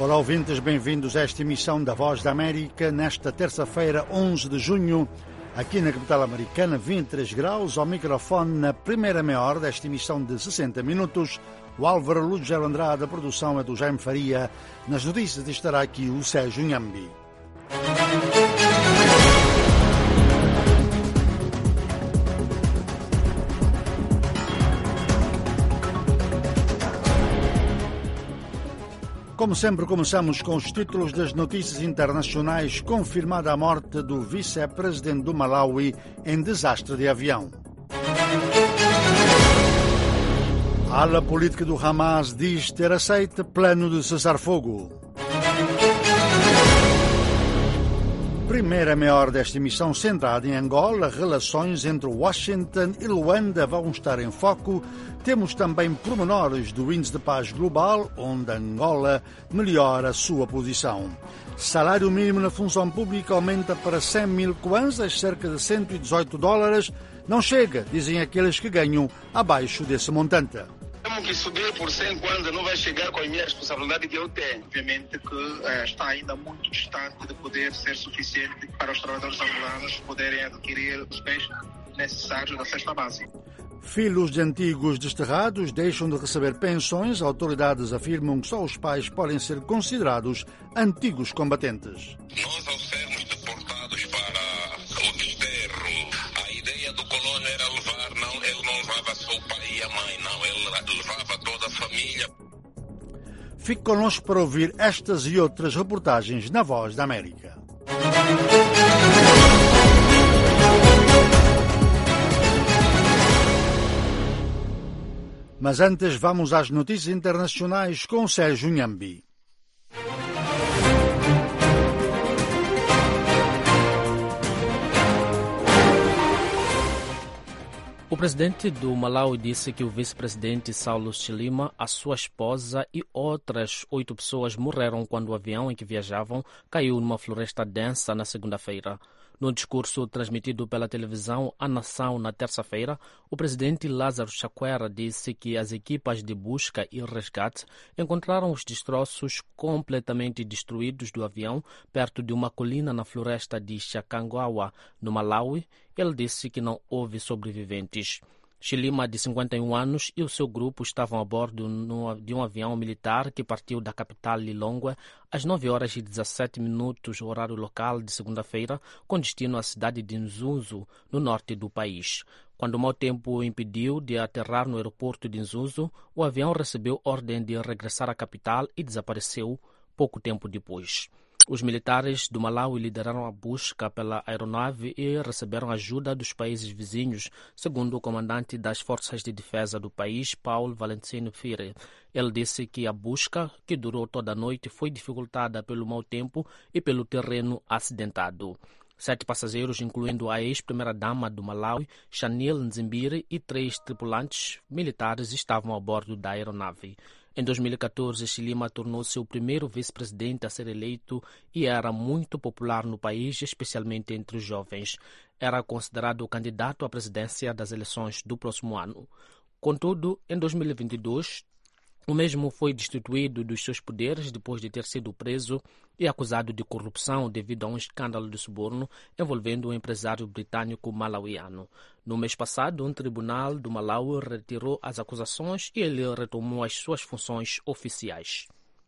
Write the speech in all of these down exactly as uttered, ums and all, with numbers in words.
Olá, ouvintes, bem-vindos a esta emissão da Voz da América, nesta terça-feira, onze de junho, aqui na capital americana, vinte e três graus, ao microfone na primeira meia hora desta emissão de sessenta minutos, o Álvaro Lugero Andrade, a produção é do Jaime Faria, nas notícias estará aqui o Sérgio Nhambi. Como sempre, começamos com os títulos das notícias internacionais. Confirmada a morte do vice-presidente do Malawi em desastre de avião. A ala política do Hamas diz ter aceito plano de cessar-fogo. Primeira meia hora desta emissão centrada em Angola, relações entre Washington e Luanda vão estar em foco. Temos também pormenores do Índice de Paz Global, onde Angola melhora a sua posição. Salário mínimo na função pública aumenta para cem mil kwanzas, cerca de cento e dezoito dólares. Não chega, dizem aqueles que ganham abaixo desse montante. Temos que subir por cem quando não vai chegar com a minha responsabilidade que eu tenho. Obviamente que eh, está ainda muito distante de poder ser suficiente para os trabalhadores angolanos poderem adquirir os bens necessários da cesta básica. Filhos de antigos desterrados deixam de receber pensões. Autoridades afirmam que só os pais podem ser considerados antigos combatentes. Nós, ao sermos deportados para o desterro, a ideia do colono era levar, não, ele não levava só o pai e a mãe, não, ele levava toda a família. Fique connosco para ouvir estas e outras reportagens na Voz da América. Mas antes vamos às notícias internacionais com Sérgio Nhambi. O presidente do Malawi disse que o vice-presidente Saulo Chilima, a sua esposa e outras oito pessoas morreram quando o avião em que viajavam caiu numa floresta densa na segunda-feira. No discurso transmitido pela televisão à nação na terça-feira, o presidente Lázaro Chakwera disse que as equipas de busca e resgate encontraram os destroços completamente destruídos do avião perto de uma colina na floresta de Chakangawa, no Malawi. Ele disse que não houve sobreviventes. Chilima, de cinquenta e um anos, e o seu grupo estavam a bordo de um avião militar que partiu da capital Lilongwe às nove horas e dezassete minutos, horário local de segunda-feira, com destino à cidade de Nzuzu, no norte do país. Quando o mau tempo o impediu de aterrar no aeroporto de Nzuzu, o avião recebeu ordem de regressar à capital e desapareceu pouco tempo depois. Os militares do Malawi lideraram a busca pela aeronave e receberam ajuda dos países vizinhos, segundo o comandante das Forças de Defesa do país, Paulo Valentino Fire. Ele disse que a busca, que durou toda a noite, foi dificultada pelo mau tempo e pelo terreno acidentado. Sete passageiros, incluindo a ex-primeira-dama do Malawi, Chanil Nzimbiri, e três tripulantes militares estavam a bordo da aeronave. Em dois mil e catorze, Chilima tornou-se o primeiro vice-presidente a ser eleito e era muito popular no país, especialmente entre os jovens. Era considerado o candidato à presidência das eleições do próximo ano. Contudo, em dois mil e vinte e dois, o mesmo foi destituído dos seus poderes depois de ter sido preso e acusado de corrupção devido a um escândalo de suborno envolvendo o empresário britânico malauiano. No mês passado, um tribunal do Malawi retirou as acusações e ele retomou as suas funções oficiais.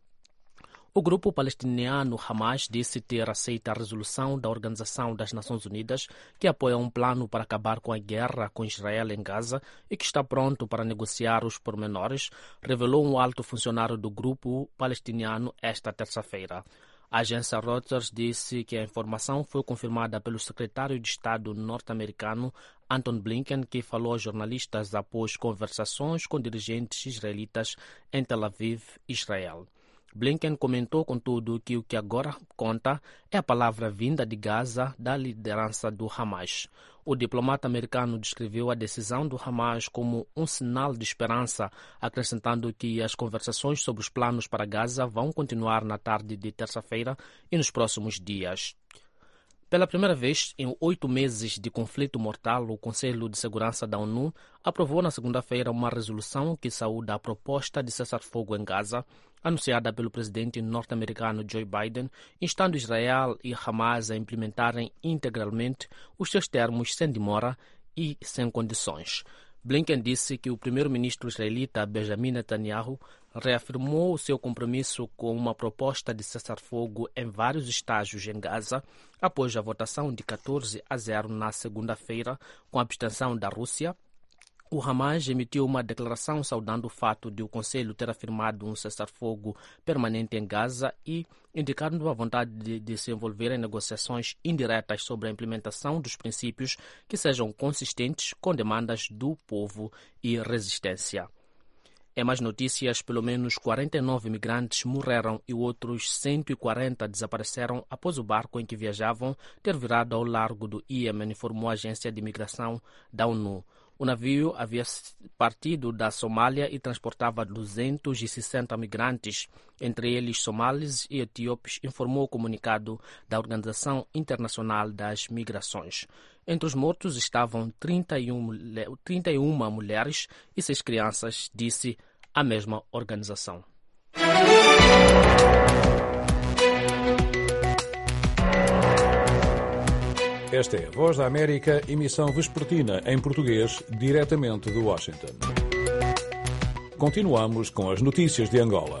O grupo palestiniano Hamas disse ter aceito a resolução da Organização das Nações Unidas, que apoia um plano para acabar com a guerra com Israel em Gaza e que está pronto para negociar os pormenores, revelou um alto funcionário do grupo palestiniano esta terça-feira. A agência Reuters disse que a informação foi confirmada pelo secretário de Estado norte-americano Anton Blinken, que falou aos jornalistas após conversações com dirigentes israelitas em Tel Aviv, Israel. Blinken comentou, contudo, que o que agora conta é a palavra vinda de Gaza da liderança do Hamas. O diplomata americano descreveu a decisão do Hamas como um sinal de esperança, acrescentando que as conversações sobre os planos para Gaza vão continuar na tarde de terça-feira e nos próximos dias. Pela primeira vez em oito meses de conflito mortal, o Conselho de Segurança da ONU aprovou na segunda-feira uma resolução que saúda a proposta de cessar-fogo em Gaza, anunciada pelo presidente norte-americano Joe Biden, instando Israel e Hamas a implementarem integralmente os seus termos sem demora e sem condições. Blinken disse que o primeiro-ministro israelita Benjamin Netanyahu reafirmou o seu compromisso com uma proposta de cessar-fogo em vários estágios em Gaza, após a votação de catorze a zero na segunda-feira, com a abstenção da Rússia. O Hamas emitiu uma declaração saudando o fato de o Conselho ter afirmado um cessar-fogo permanente em Gaza e indicando a vontade de, de se envolver em negociações indiretas sobre a implementação dos princípios que sejam consistentes com demandas do povo e resistência. Em mais notícias, pelo menos quarenta e nove migrantes morreram e outros cento e quarenta desapareceram após o barco em que viajavam ter virado ao largo do Iêmen, informou a agência de imigração da ONU. O navio havia partido da Somália e transportava duzentos e sessenta migrantes, entre eles somalis e etíopes, informou o comunicado da Organização Internacional das Migrações. Entre os mortos estavam trinta e uma mulheres e seis crianças, disse a mesma organização. Esta é a Voz da América, emissão vespertina em português, diretamente de Washington. Continuamos com as notícias de Angola.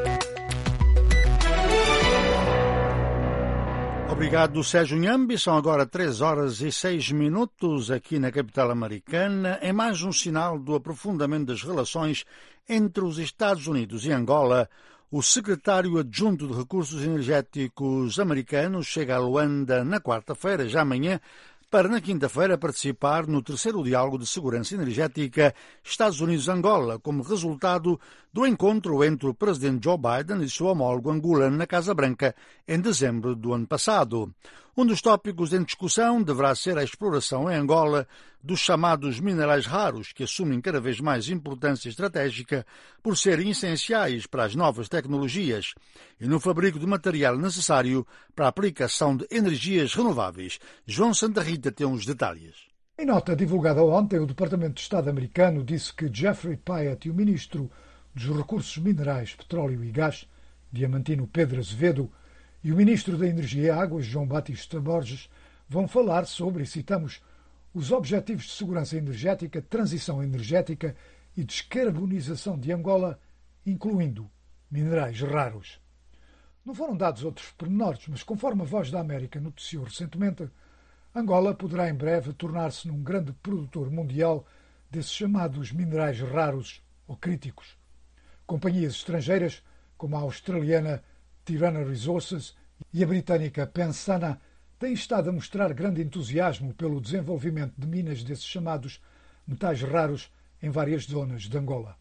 Obrigado, Sérgio Nhambi. São agora três horas e seis minutos aqui na capital americana. É mais um sinal do aprofundamento das relações entre os Estados Unidos e Angola. O secretário adjunto de Recursos Energéticos americano chega a Luanda na quarta-feira, já amanhã, para na quinta-feira participar no terceiro diálogo de segurança energética Estados Unidos-Angola, como resultado do encontro entre o presidente Joe Biden e seu homólogo angolano na Casa Branca em dezembro do ano passado. Um dos tópicos em discussão deverá ser a exploração em Angola dos chamados minerais raros, que assumem cada vez mais importância estratégica por serem essenciais para as novas tecnologias e no fabrico de material necessário para a aplicação de energias renováveis. João Santa Rita tem os detalhes. Em nota divulgada ontem, o Departamento de Estado americano disse que Jeffrey Pyatt e o ministro dos Recursos Minerais, Petróleo e Gás, Diamantino Pedro Azevedo, e o ministro da Energia e Águas, João Batista Borges, vão falar sobre, citamos, os objetivos de segurança energética, transição energética e descarbonização de Angola, incluindo minerais raros. Não foram dados outros pormenores, mas conforme a Voz da América noticiou recentemente, Angola poderá em breve tornar-se num grande produtor mundial desses chamados minerais raros ou críticos. Companhias estrangeiras, como a australiana Tirana Resources e a britânica Pensana, têm estado a mostrar grande entusiasmo pelo desenvolvimento de minas desses chamados metais raros em várias zonas de Angola.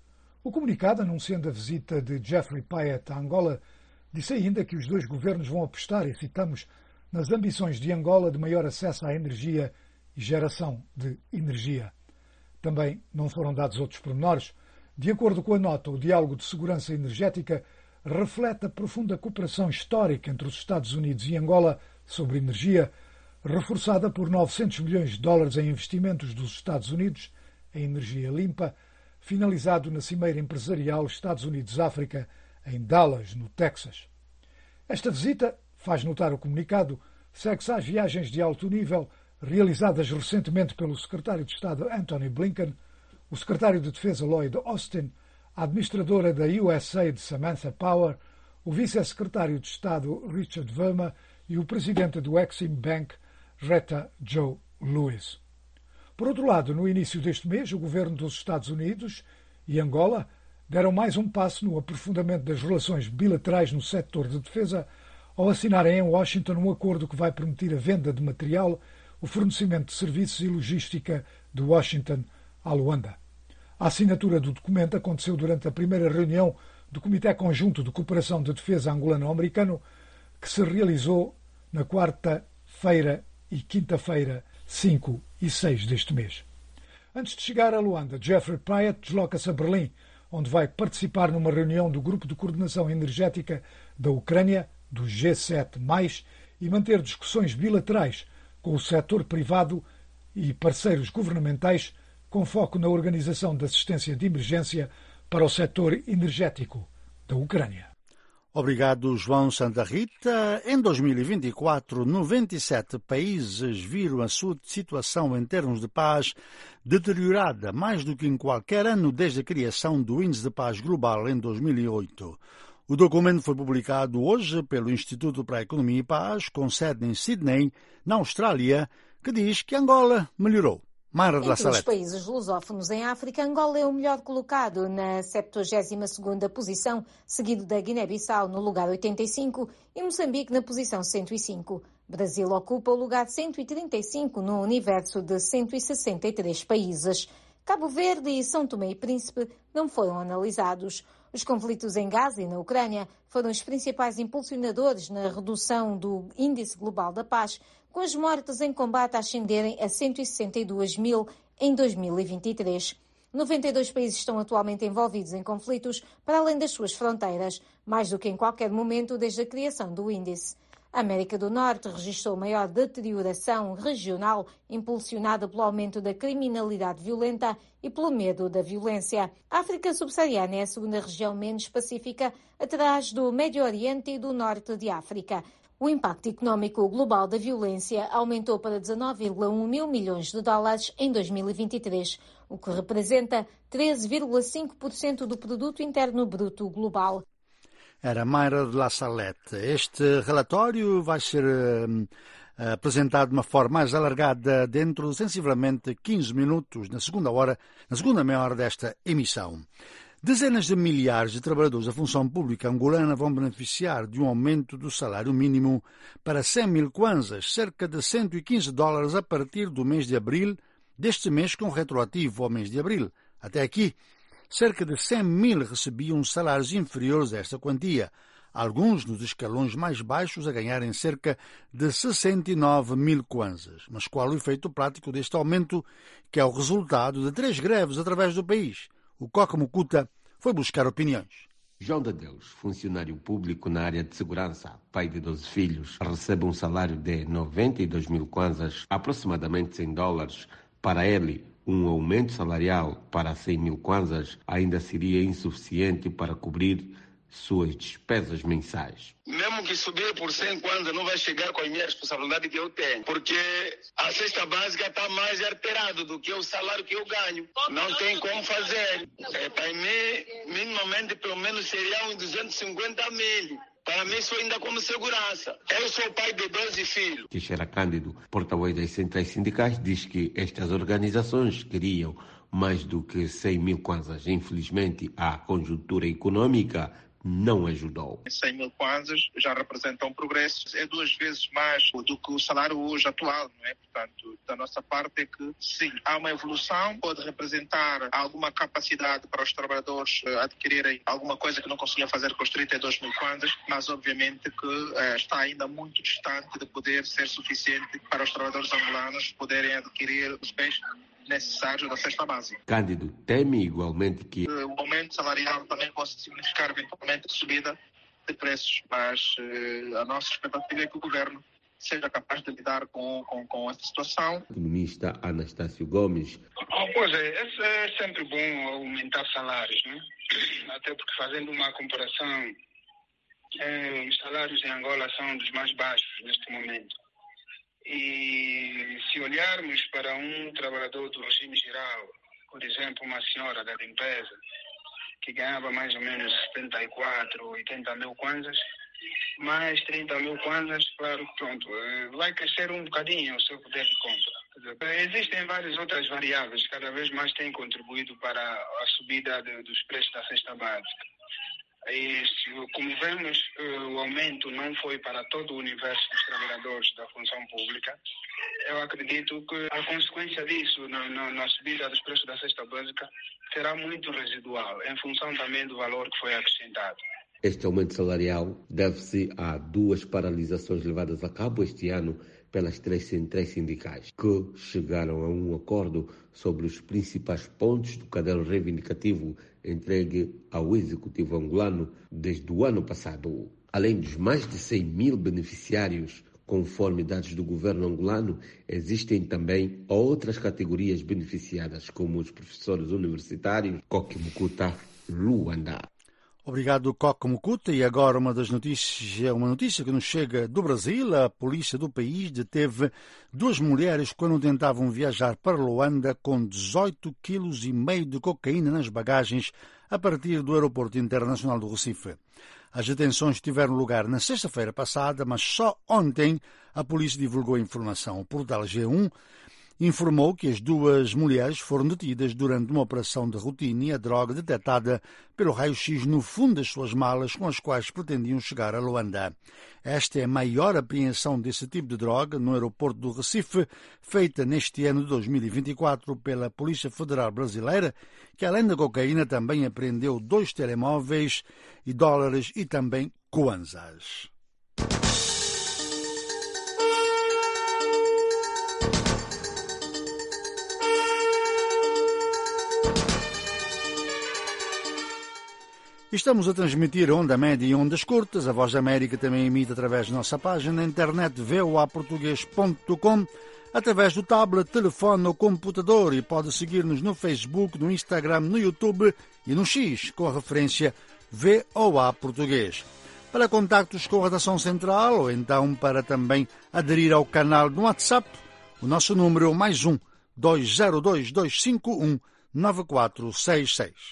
O comunicado, anunciando a visita de Jeffrey Pyatt a Angola, disse ainda que os dois governos vão apostar, e citamos, nas ambições de Angola de maior acesso à energia e geração de energia. Também não foram dados outros pormenores. De acordo com a nota, o diálogo de segurança energética reflete a profunda cooperação histórica entre os Estados Unidos e Angola sobre energia, reforçada por novecentos milhões de dólares em investimentos dos Estados Unidos em energia limpa, finalizado na Cimeira Empresarial Estados Unidos-África, em Dallas, no Texas. Esta visita, faz notar o comunicado, segue-se às viagens de alto nível realizadas recentemente pelo secretário de Estado Antony Blinken, o secretário de Defesa Lloyd Austin, a administradora da U S A I D Samantha Power, o vice-secretário de Estado Richard Verma e o presidente do Exim Bank, Retta Joe Lewis. Por outro lado, no início deste mês, o governo dos Estados Unidos e Angola deram mais um passo no aprofundamento das relações bilaterais no setor de defesa ao assinarem em Washington um acordo que vai permitir a venda de material, o fornecimento de serviços e logística de Washington a Luanda. A assinatura do documento aconteceu durante a primeira reunião do Comitê Conjunto de Cooperação de Defesa angolano-americano, que se realizou na quarta-feira e quinta-feira, cinco e seis deste mês. Antes de chegar a Luanda, Jeffrey Pyatt desloca-se a Berlim, onde vai participar numa reunião do Grupo de Coordenação Energética da Ucrânia, do G sete mais, e manter discussões bilaterais com o setor privado e parceiros governamentais com foco na organização de assistência de emergência para o setor energético da Ucrânia. Obrigado, João Santa Rita. Em dois mil e vinte e quatro, noventa e sete países viram a sua situação em termos de paz deteriorada mais do que em qualquer ano desde a criação do Índice de Paz Global em dois mil e oito. O documento foi publicado hoje pelo Instituto para a Economia e Paz, com sede em Sydney, na Austrália, que diz que Angola melhorou. Entre os países lusófonos em África, Angola é o melhor colocado na septuagésima segunda posição, seguido da Guiné-Bissau no lugar oitenta e cinco e Moçambique na posição cento e cinco. Brasil ocupa o lugar cento e trinta e cinco no universo de cento e sessenta e três países. Cabo Verde e São Tomé e Príncipe não foram analisados. Os conflitos em Gaza e na Ucrânia foram os principais impulsionadores na redução do Índice Global da Paz, com as mortes em combate a ascenderem a cento e sessenta e dois mil em dois mil e vinte e três. noventa e dois países estão atualmente envolvidos em conflitos para além das suas fronteiras, mais do que em qualquer momento desde a criação do índice. A América do Norte registrou maior deterioração regional, impulsionada pelo aumento da criminalidade violenta e pelo medo da violência. A África subsaariana é a segunda região menos pacífica, atrás do Médio Oriente e do Norte de África. O impacto económico global da violência aumentou para dezenove vírgula um mil milhões de dólares em dois mil e vinte e três, o que representa treze vírgula cinco por cento do produto interno bruto global. Era Mayra de La Salette. Este relatório vai ser uh, apresentado de uma forma mais alargada dentro de sensivelmente quinze minutos, na segunda hora, na segunda meia hora desta emissão. Dezenas de milhares de trabalhadores da função pública angolana vão beneficiar de um aumento do salário mínimo para cem mil kwanzas, cerca de cento e quinze dólares a partir do mês de abril, deste mês com retroativo ao mês de abril. Até aqui, cerca de cem mil recebiam salários inferiores a esta quantia, alguns nos escalões mais baixos a ganharem cerca de sessenta e nove mil kwanzas. Mas qual o efeito prático deste aumento, que é o resultado de três greves através do país? O Coca Mucuta foi buscar opiniões. João de Deus, funcionário público na área de segurança, pai de doze filhos, recebe um salário de noventa e dois mil kwanzas, aproximadamente cem dólares. Para ele, um aumento salarial para cem mil kwanzas ainda seria insuficiente para cobrir suas despesas mensais. Mesmo que subir por cem kwanzas, não vai chegar com a minha responsabilidade que eu tenho, porque a cesta básica está mais alterada do que o salário que eu ganho. Não tem como fazer. É, para mim, minimamente, pelo menos seria uns duzentos e cinquenta mil. Para mim, isso ainda como segurança. Eu sou pai de doze filhos. Teixeira Cândido, porta-voz das centrais sindicais, diz que estas organizações queriam mais do que cem mil kwanzas. Infelizmente, a conjuntura econômica não ajudou. cem mil kwanzas já representam um progresso, é duas vezes mais do que o salário hoje atual, não é? Portanto, da nossa parte é que sim, há uma evolução, pode representar alguma capacidade para os trabalhadores adquirirem alguma coisa que não conseguiam fazer com os trinta e dois mil kwanzas, mas obviamente que eh, está ainda muito distante de poder ser suficiente para os trabalhadores angolanos poderem adquirir os bens necessários da cesta básica. Cândido teme igualmente que o aumento salarial também possa significar eventualmente subida de preços, mas uh, a nossa expectativa é que o governo seja capaz de lidar com, com, com essa situação. O economista Anastácio Gomes. Oh, pois é, é, é sempre bom aumentar salários, né? Até porque, fazendo uma comparação, é, os salários em Angola são dos mais baixos neste momento. E se olharmos para um trabalhador do regime geral, por exemplo, uma senhora da limpeza, que ganhava mais ou menos setenta e quatro, oitenta mil kwanzas, mais trinta mil kwanzas, claro, pronto, vai crescer um bocadinho o seu poder de compra. Existem várias outras variáveis que cada vez mais têm contribuído para a subida de, dos preços da cesta básica. E, como vemos, o aumento não foi para todo o universo dos trabalhadores da função pública. Eu acredito que a consequência disso na, na, na subida dos preços da cesta básica será muito residual, em função também do valor que foi acrescentado. Este aumento salarial deve-se a duas paralisações levadas a cabo este ano pelas três centrais sindicais, que chegaram a um acordo sobre os principais pontos do caderno reivindicativo entregue ao executivo angolano desde o ano passado. Além dos mais de cem mil beneficiários Conforme dados do governo angolano, existem também outras categorias beneficiadas, como os professores universitários. Koki Mukuta, Luanda. Obrigado, Koki Mukuta. E agora uma das notícias, uma notícia que nos chega do Brasil. A polícia do país deteve duas mulheres quando tentavam viajar para Luanda com dezoito vírgula cinco quilos de cocaína nas bagagens a partir do aeroporto internacional do Recife. As detenções tiveram lugar na sexta-feira passada, mas só ontem a polícia divulgou a informação. O portal G um informou que as duas mulheres foram detidas durante uma operação de rotina e a droga detectada pelo raio-x no fundo das suas malas com as quais pretendiam chegar a Luanda. Esta é a maior apreensão desse tipo de droga no aeroporto do Recife, feita neste ano de dois mil e vinte e quatro pela Polícia Federal Brasileira, que além da cocaína também apreendeu dois telemóveis e dólares e também kwanzas. Estamos a transmitir onda média e ondas curtas. A Voz da América também emite através da nossa página na internet v o a português ponto com, através do tablet, telefone ou computador, e pode seguir-nos no Facebook, no Instagram, no YouTube e no X, com a referência V O A Português. Para contactos com a redação central ou então para também aderir ao canal no WhatsApp, o nosso número é o mais um dois zero dois dois cinco um nove quatro seis seis.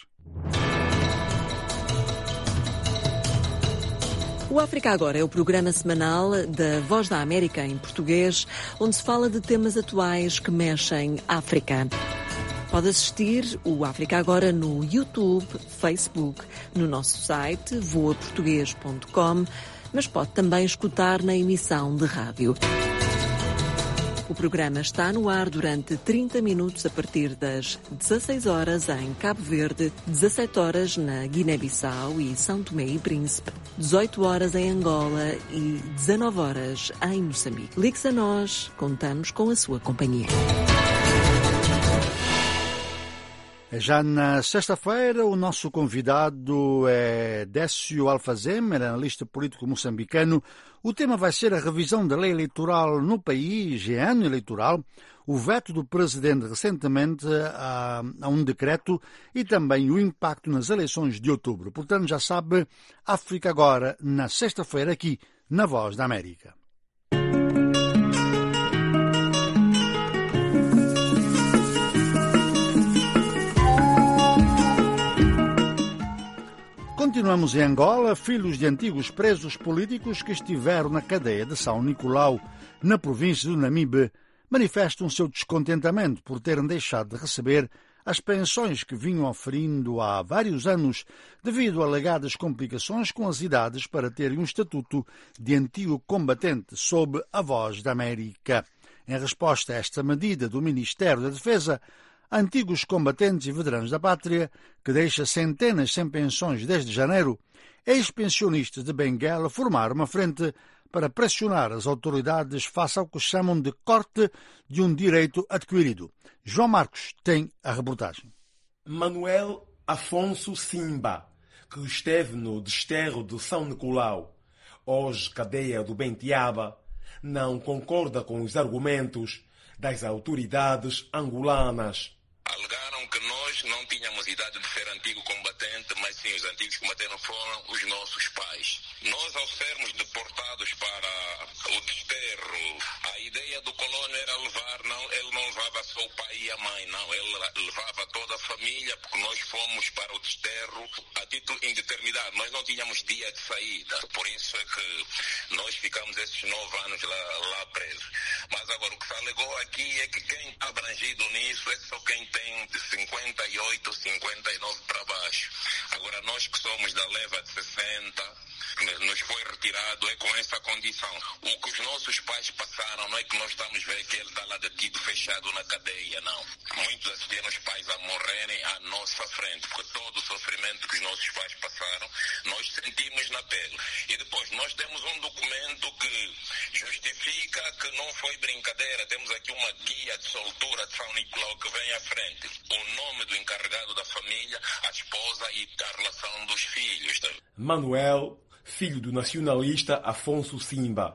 O África Agora é o programa semanal da Voz da América em português, onde se fala de temas atuais que mexem África. Pode assistir o África Agora no YouTube, Facebook, no nosso site voa português ponto com, mas pode também escutar na emissão de rádio. O programa está no ar durante trinta minutos a partir das dezasseis horas em Cabo Verde, dezassete horas na Guiné-Bissau e São Tomé e Príncipe, dezoito horas em Angola e dezanove horas em Moçambique. Ligue-se a nós, contamos com a sua companhia. Já na sexta-feira, o nosso convidado é Décio Alfazema, analista político moçambicano. O tema vai ser a revisão da lei eleitoral no país, em ano eleitoral, o veto do presidente recentemente a, a um decreto e também o impacto nas eleições de outubro. Portanto, já sabe, África Agora, na sexta-feira, aqui na Voz da América. Continuamos em Angola. Filhos de antigos presos políticos que estiveram na cadeia de São Nicolau, na província do Namibe, manifestam seu descontentamento por terem deixado de receber as pensões que vinham oferindo há vários anos devido a alegadas complicações com as idades para terem um estatuto de antigo combatente sob a Voz da América. Em resposta a esta medida do Ministério da Defesa, antigos combatentes e veteranos da pátria, que deixa centenas sem pensões desde janeiro, ex-pensionistas de Benguela formaram uma frente para pressionar as autoridades face ao que chamam de corte de um direito adquirido. João Marcos tem a reportagem. Manuel Afonso Simba, que esteve no desterro de São Nicolau, hoje cadeia do Bentiaba, não concorda com os argumentos das autoridades angolanas. Alegaram que nós não tínhamos idade de ser antigo combatente, mas sim, os antigos combatentes foram os nossos pais. Nós, ao sermos deportados para o desterro, a ideia do colono era levar, não, ele não levava só o pai e a mãe, não, ele levava toda a família, porque nós fomos para o desterro a título indeterminado, nós não tínhamos dia de saída, por isso é que nós ficamos esses nove anos lá, lá presos. Mas agora o que se alegou aqui é que quem está abrangido nisso é só quem tem de cinquenta e oito, cinquenta e nove para baixo. Agora nós que somos da leva de sessenta, nos foi retirado é com essa condição. O que os nossos pais passaram, não é que nós estamos a ver que ele está lá detido, fechado na cadeia, não. Muitos assistiram os pais a morrerem à nossa frente, porque todo o sofrimento que os nossos pais passaram, nós sentimos na pele. E depois nós temos um documento que justifica que não foi brincadeira. Temos aqui uma guia de soltura de São Nicolau que vem à frente. O nome do encarregado da família, a esposa e a relação dos filhos. Manuel, filho do nacionalista Afonso Simba,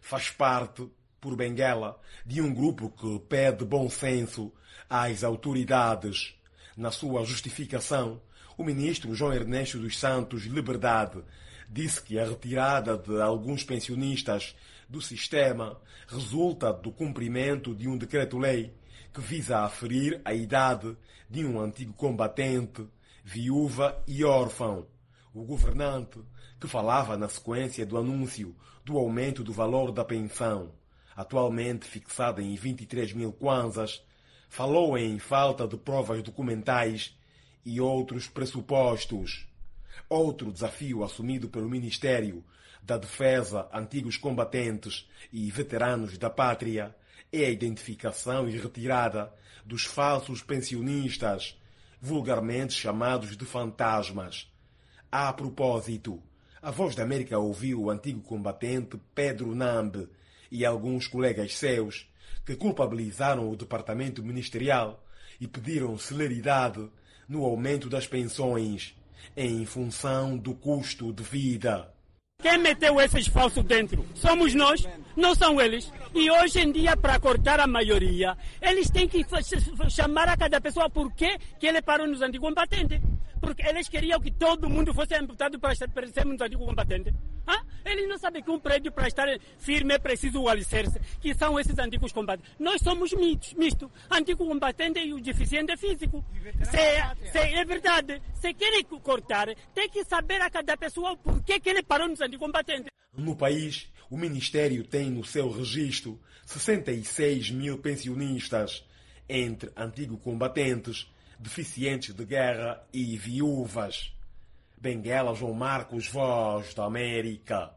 faz parte, por Benguela, de um grupo que pede bom senso às autoridades. Na sua justificação, o ministro João Ernesto dos Santos Liberdade disse que a retirada de alguns pensionistas do sistema resulta do cumprimento de um decreto-lei que visa aferir a idade de um antigo combatente, viúva e órfão. O governante, que falava na sequência do anúncio do aumento do valor da pensão, atualmente fixada em vinte e três mil kwanzas, falou em falta de provas documentais e outros pressupostos. Outro desafio assumido pelo Ministério da Defesa, antigos combatentes e veteranos da pátria é a identificação e retirada dos falsos pensionistas, vulgarmente chamados de fantasmas. A propósito, a Voz da América ouviu o antigo combatente Pedro Nambe e alguns colegas seus que culpabilizaram o departamento ministerial e pediram celeridade no aumento das pensões em função do custo de vida. Quem meteu esses falsos dentro? Somos nós, não são eles. E hoje em dia, para cortar a maioria, eles têm que chamar a cada pessoa por que ele parou nos anticombatentes. Porque eles queriam que todo mundo fosse amputado para sermos anticombatentes. Ah? Eles não sabem que um prédio para estar firme é preciso o alicerce, que são esses antigos combatentes. Nós somos mitos, misto, antigo combatente e o deficiente físico. Se, se, é verdade, se querem cortar, tem que saber a cada pessoa por que ele parou nos anticombatentes. No país, o Ministério tem no seu registro sessenta e seis mil pensionistas, entre antigos combatentes, deficientes de guerra e viúvas. Benguela, João Marcos, Voz da América.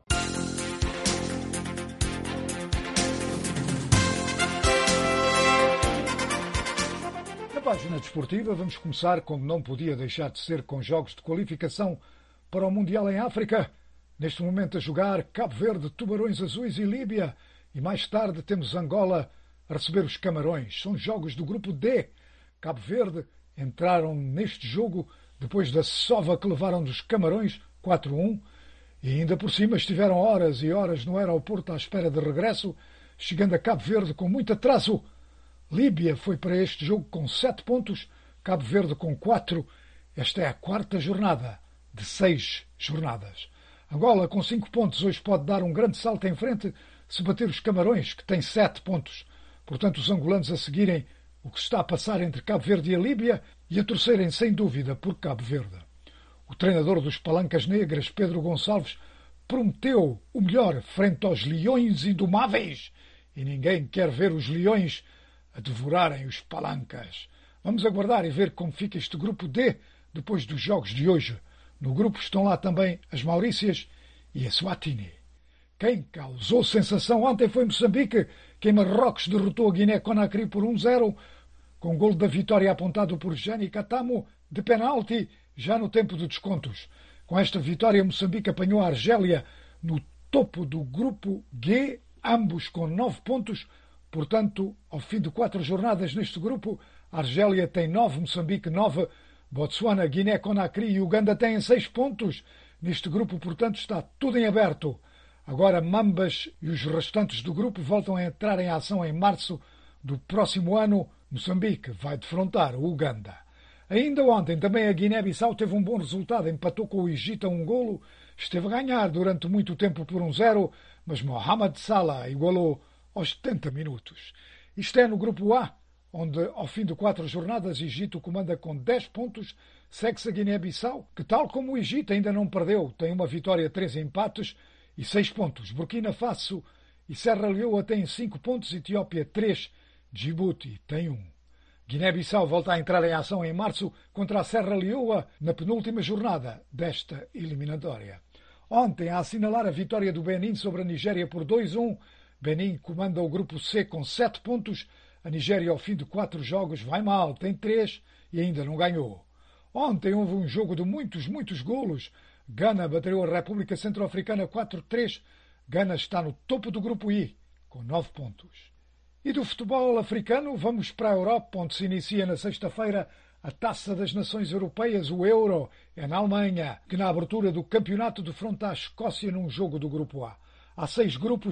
Na página desportiva vamos começar, como não podia deixar de ser, com jogos de qualificação para o Mundial em África. Neste momento a jogar Cabo Verde, Tubarões Azuis e Líbia. E mais tarde temos Angola a receber os Camarões. São jogos do grupo D. Cabo Verde entraram neste jogo depois da sova que levaram dos Camarões, quatro a um, e ainda por cima estiveram horas e horas no aeroporto à espera de regresso, chegando a Cabo Verde com muito atraso. Líbia foi para este jogo com sete pontos, Cabo Verde com quatro. Esta é a quarta jornada de seis jornadas. Angola com cinco pontos hoje pode dar um grande salto em frente se bater os Camarões, que têm sete pontos. Portanto, os angolanos a seguirem o que está a passar entre Cabo Verde e a Líbia e a torcerem sem dúvida por Cabo Verde. O treinador dos Palancas Negras, Pedro Gonçalves, prometeu o melhor frente aos leões indomáveis e ninguém quer ver os leões a devorarem os Palancas. Vamos aguardar e ver como fica este grupo D depois dos jogos de hoje. No grupo estão lá também as Maurícias e a Swatini. Quem causou sensação ontem foi Moçambique, que em Marrocos derrotou a Guiné-Conakry por um a zero, com golo da vitória apontado por Jani Katamo, de penalti, já no tempo de descontos. Com esta vitória, Moçambique apanhou a Argélia no topo do grupo G, ambos com nove pontos. Portanto, ao fim de quatro jornadas neste grupo, a Argélia tem nove, Moçambique nove, Botsuana, Guiné-Conakry e Uganda têm seis pontos. Neste grupo, portanto, está tudo em aberto. Agora, Mambas e os restantes do grupo voltam a entrar em ação em março do próximo ano. Moçambique vai defrontar o Uganda. Ainda ontem, também a Guiné-Bissau teve um bom resultado. Empatou com o Egito a um golo. Esteve a ganhar durante muito tempo por um zero, mas Mohamed Salah igualou aos setenta minutos. Isto é no grupo A, onde, ao fim de quatro jornadas, Egito comanda com dez pontos. Segue-se a Guiné-Bissau, que, tal como o Egito, ainda não perdeu. Tem uma vitória, três empates e seis pontos. Burkina Faso e Serra Leoa têm cinco pontos, Etiópia três, Djibouti tem um. Guiné-Bissau volta a entrar em ação em março contra a Serra Leoa na penúltima jornada desta eliminatória. Ontem, a assinalar a vitória do Benin sobre a Nigéria por dois a um, Benin comanda o grupo C com sete pontos. A Nigéria, ao fim de quatro jogos, vai mal, tem três e ainda não ganhou. Ontem houve um jogo de muitos, muitos golos. Gana bateu a República Centro-Africana quatro a três. Gana está no topo do grupo I, com nove pontos. E do futebol africano, vamos para a Europa, onde se inicia na sexta-feira a Taça das Nações Europeias, o Euro, é na Alemanha, que na abertura do campeonato defronta a Escócia num jogo do grupo A. Há seis grupos,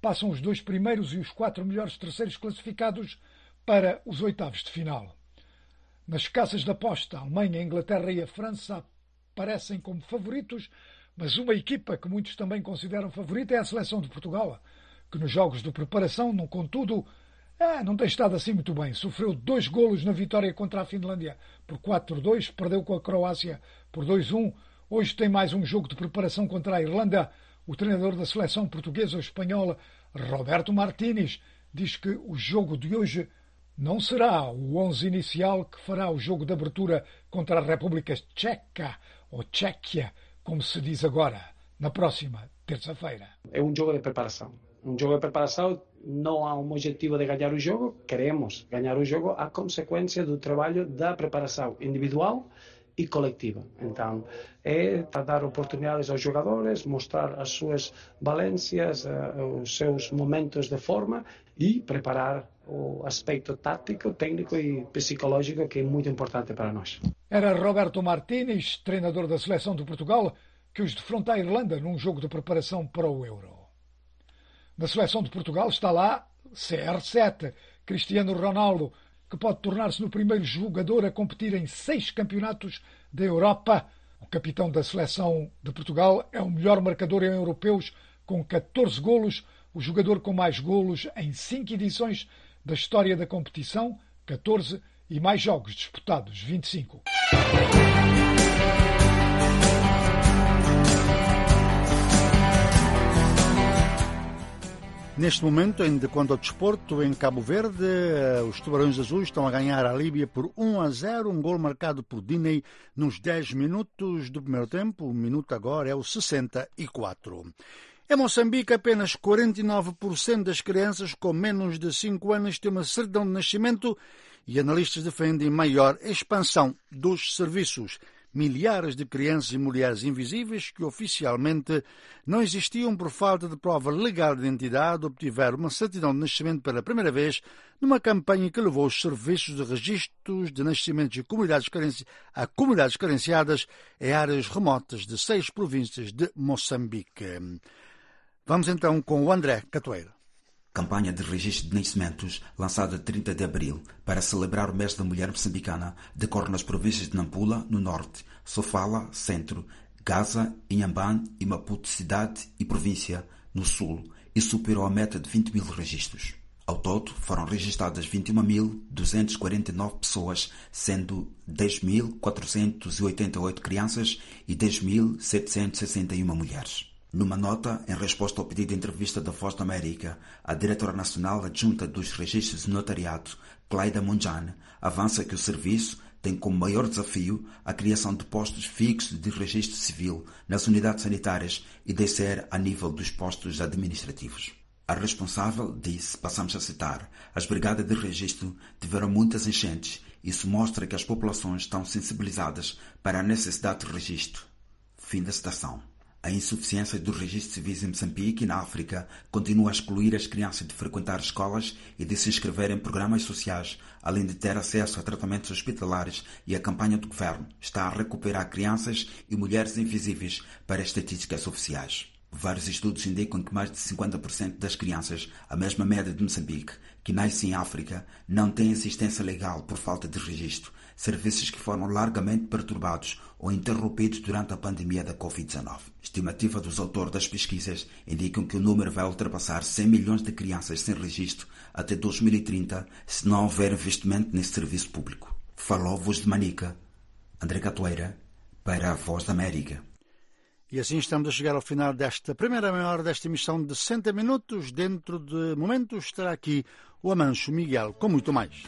passam os dois primeiros e os quatro melhores terceiros classificados para os oitavos de final. Nas casas de aposta, a Alemanha, a Inglaterra e a França aparecem como favoritos, mas uma equipa que muitos também consideram favorita é a seleção de Portugal, que nos jogos de preparação, não, contudo, ah, não tem estado assim muito bem. Sofreu dois golos na vitória contra a Finlândia por quatro a dois, perdeu com a Croácia por dois a um. Hoje tem mais um jogo de preparação contra a Irlanda. O treinador da seleção portuguesa ou espanhola, Roberto Martínez, diz que o jogo de hoje não será o onze inicial que fará o jogo de abertura contra a República Tcheca, ou Tchequia, como se diz agora, na próxima terça-feira. É um jogo de preparação. Um jogo de preparação, não há um objetivo de ganhar o jogo, queremos ganhar o jogo a consequência do trabalho da preparação individual e coletiva. Então, é dar oportunidades aos jogadores, mostrar as suas valências, os seus momentos de forma e preparar o aspecto tático, técnico e psicológico, que é muito importante para nós. Era Roberto Martínez, treinador da seleção de Portugal, que os defronta a Irlanda num jogo de preparação para o Euro. Na seleção de Portugal está lá C R sete, Cristiano Ronaldo, que pode tornar-se no primeiro jogador a competir em seis campeonatos da Europa. O capitão da seleção de Portugal é o melhor marcador em europeus, com catorze golos, o jogador com mais golos em cinco edições da história da competição, catorze, e mais jogos disputados, vinte e cinco. Neste momento, ainda quanto ao desporto, em Cabo Verde, os Tubarões Azuis estão a ganhar a Líbia por um a zero, um gol marcado por Diney nos dez minutos do primeiro tempo. O minuto agora é o sessenta e quatro. Em Moçambique, apenas quarenta e nove por cento das crianças com menos de cinco anos têm uma certidão de nascimento e analistas defendem maior expansão dos serviços. Milhares de crianças e mulheres invisíveis que oficialmente não existiam por falta de prova legal de identidade obtiveram uma certidão de nascimento pela primeira vez numa campanha que levou os serviços de registros de nascimentos comunidades carenci... a comunidades carenciadas em áreas remotas de seis províncias de Moçambique. Vamos então com o André Catoeira. Campanha de registro de nascimentos, lançada trinta de abril, para celebrar o mês da mulher moçambicana, decorre nas províncias de Nampula, no norte, Sofala, centro, Gaza, Inhambane e Maputo, cidade e província, no sul, e superou a meta de vinte mil registros. Ao todo, foram registradas vinte e um mil duzentas e quarenta e nove pessoas, sendo dez mil quatrocentas e oitenta e oito crianças e dez mil setecentas e sessenta e uma mulheres. Numa nota, em resposta ao pedido de entrevista da Voz da América, a diretora nacional adjunta dos registros de notariado, Clayda Munjane, avança que o serviço tem como maior desafio a criação de postos fixos de registro civil nas unidades sanitárias e descer a nível dos postos administrativos. A responsável disse, passamos a citar, as brigadas de registro tiveram muitas enchentes. Isso mostra que as populações estão sensibilizadas para a necessidade de registro. Fim da citação. A insuficiência dos registros civis em Moçambique e na África continua a excluir as crianças de frequentar escolas e de se inscrever em programas sociais, além de ter acesso a tratamentos hospitalares, e a campanha do governo está a recuperar crianças e mulheres invisíveis para as estatísticas oficiais. Vários estudos indicam que mais de cinquenta por cento das crianças, a mesma média de Moçambique, que nascem em África, não têm assistência legal por falta de registro, serviços que foram largamente perturbados ou interrompidos durante a pandemia da covid dezenove. Estimativa dos autores das pesquisas indicam que o número vai ultrapassar cem milhões de crianças sem registro até dois mil e trinta, se não houver investimento nesse serviço público. Falou Voz de Manica, André Catoeira, para a Voz da América. E assim estamos a chegar ao final desta primeira meia hora desta emissão de sessenta minutos. Dentro de momentos estará aqui o Amancho Miguel com muito mais.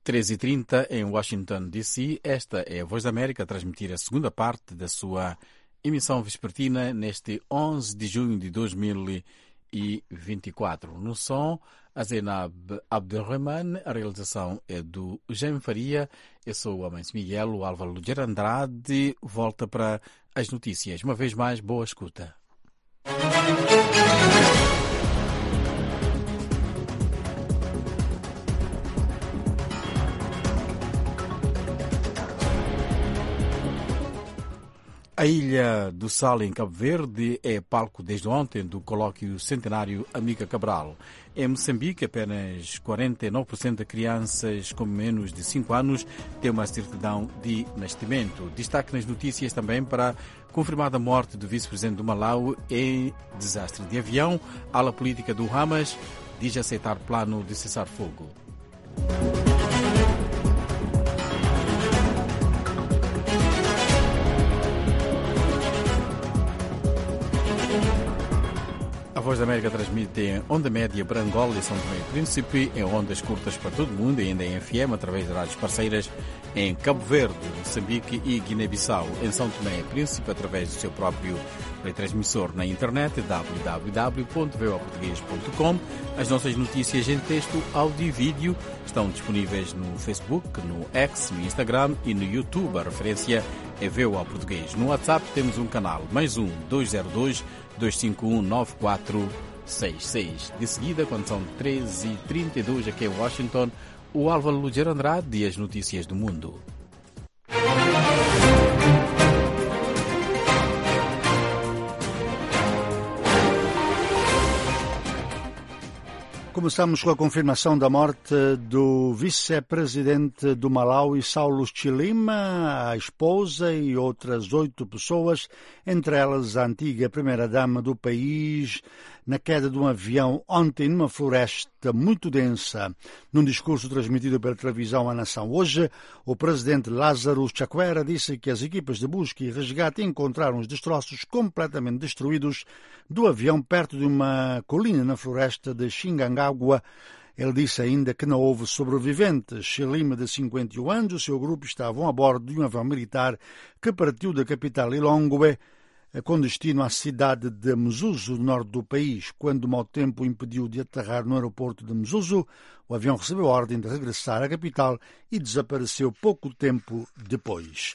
treze e trinta em Washington, D C. Esta é a Voz da América a transmitir a segunda parte da sua emissão vespertina neste onze de junho de dois mil e vinte e quatro. No som, a Zainab Abdelrahman, a realização é do Jaime Faria. Eu sou o Amâncio Miguel, o Álvaro Lugero Andrade volta para as notícias. Uma vez mais, boa escuta. A Ilha do Sal, em Cabo Verde, é palco desde ontem do colóquio centenário Amiga Cabral. Em Moçambique, apenas quarenta e nove por cento de crianças com menos de cinco anos têm uma certidão de nascimento. Destaque nas notícias também para a confirmada morte do vice-presidente do Malau em desastre de avião. A ala política do Hamas diz aceitar plano de cessar-fogo. A Voz da América transmite em onda média para Angola e São Tomé e Príncipe, em ondas curtas para todo o mundo e ainda em F M através de rádios parceiras em Cabo Verde, Moçambique e Guiné-Bissau. Em São Tomé e Príncipe, através do seu próprio retransmissor na internet w w w ponto v o português ponto com. As nossas notícias em texto, áudio e vídeo estão disponíveis no Facebook, no X, no Instagram e no YouTube. A referência é V O A Português. No WhatsApp temos um canal, mais um, dois zero dois, dois cinco um, nove quatro seis seis. De seguida, quando são treze e trinta e dois aqui em Washington, o Álvaro Lugero Andrade e as notícias do mundo. Começamos com a confirmação da morte do vice-presidente do Malawi, Saulos Chilima, a esposa e outras oito pessoas, entre elas a antiga primeira-dama do país, na queda de um avião ontem numa floresta muito densa. Num discurso transmitido pela televisão à nação hoje, o presidente Lázaro Chakwera disse que as equipas de busca e resgate encontraram os destroços completamente destruídos do avião perto de uma colina na floresta de Xingangagua. Ele disse ainda que não houve sobreviventes. Chilima, de cinquenta e um anos, e o seu grupo estavam a bordo de um avião militar que partiu da capital Lilongwe com destino à cidade de Mzuzu, no norte do país. Quando o mau tempo impediu de aterrar no aeroporto de Mzuzu, o avião recebeu a ordem de regressar à capital e desapareceu pouco tempo depois.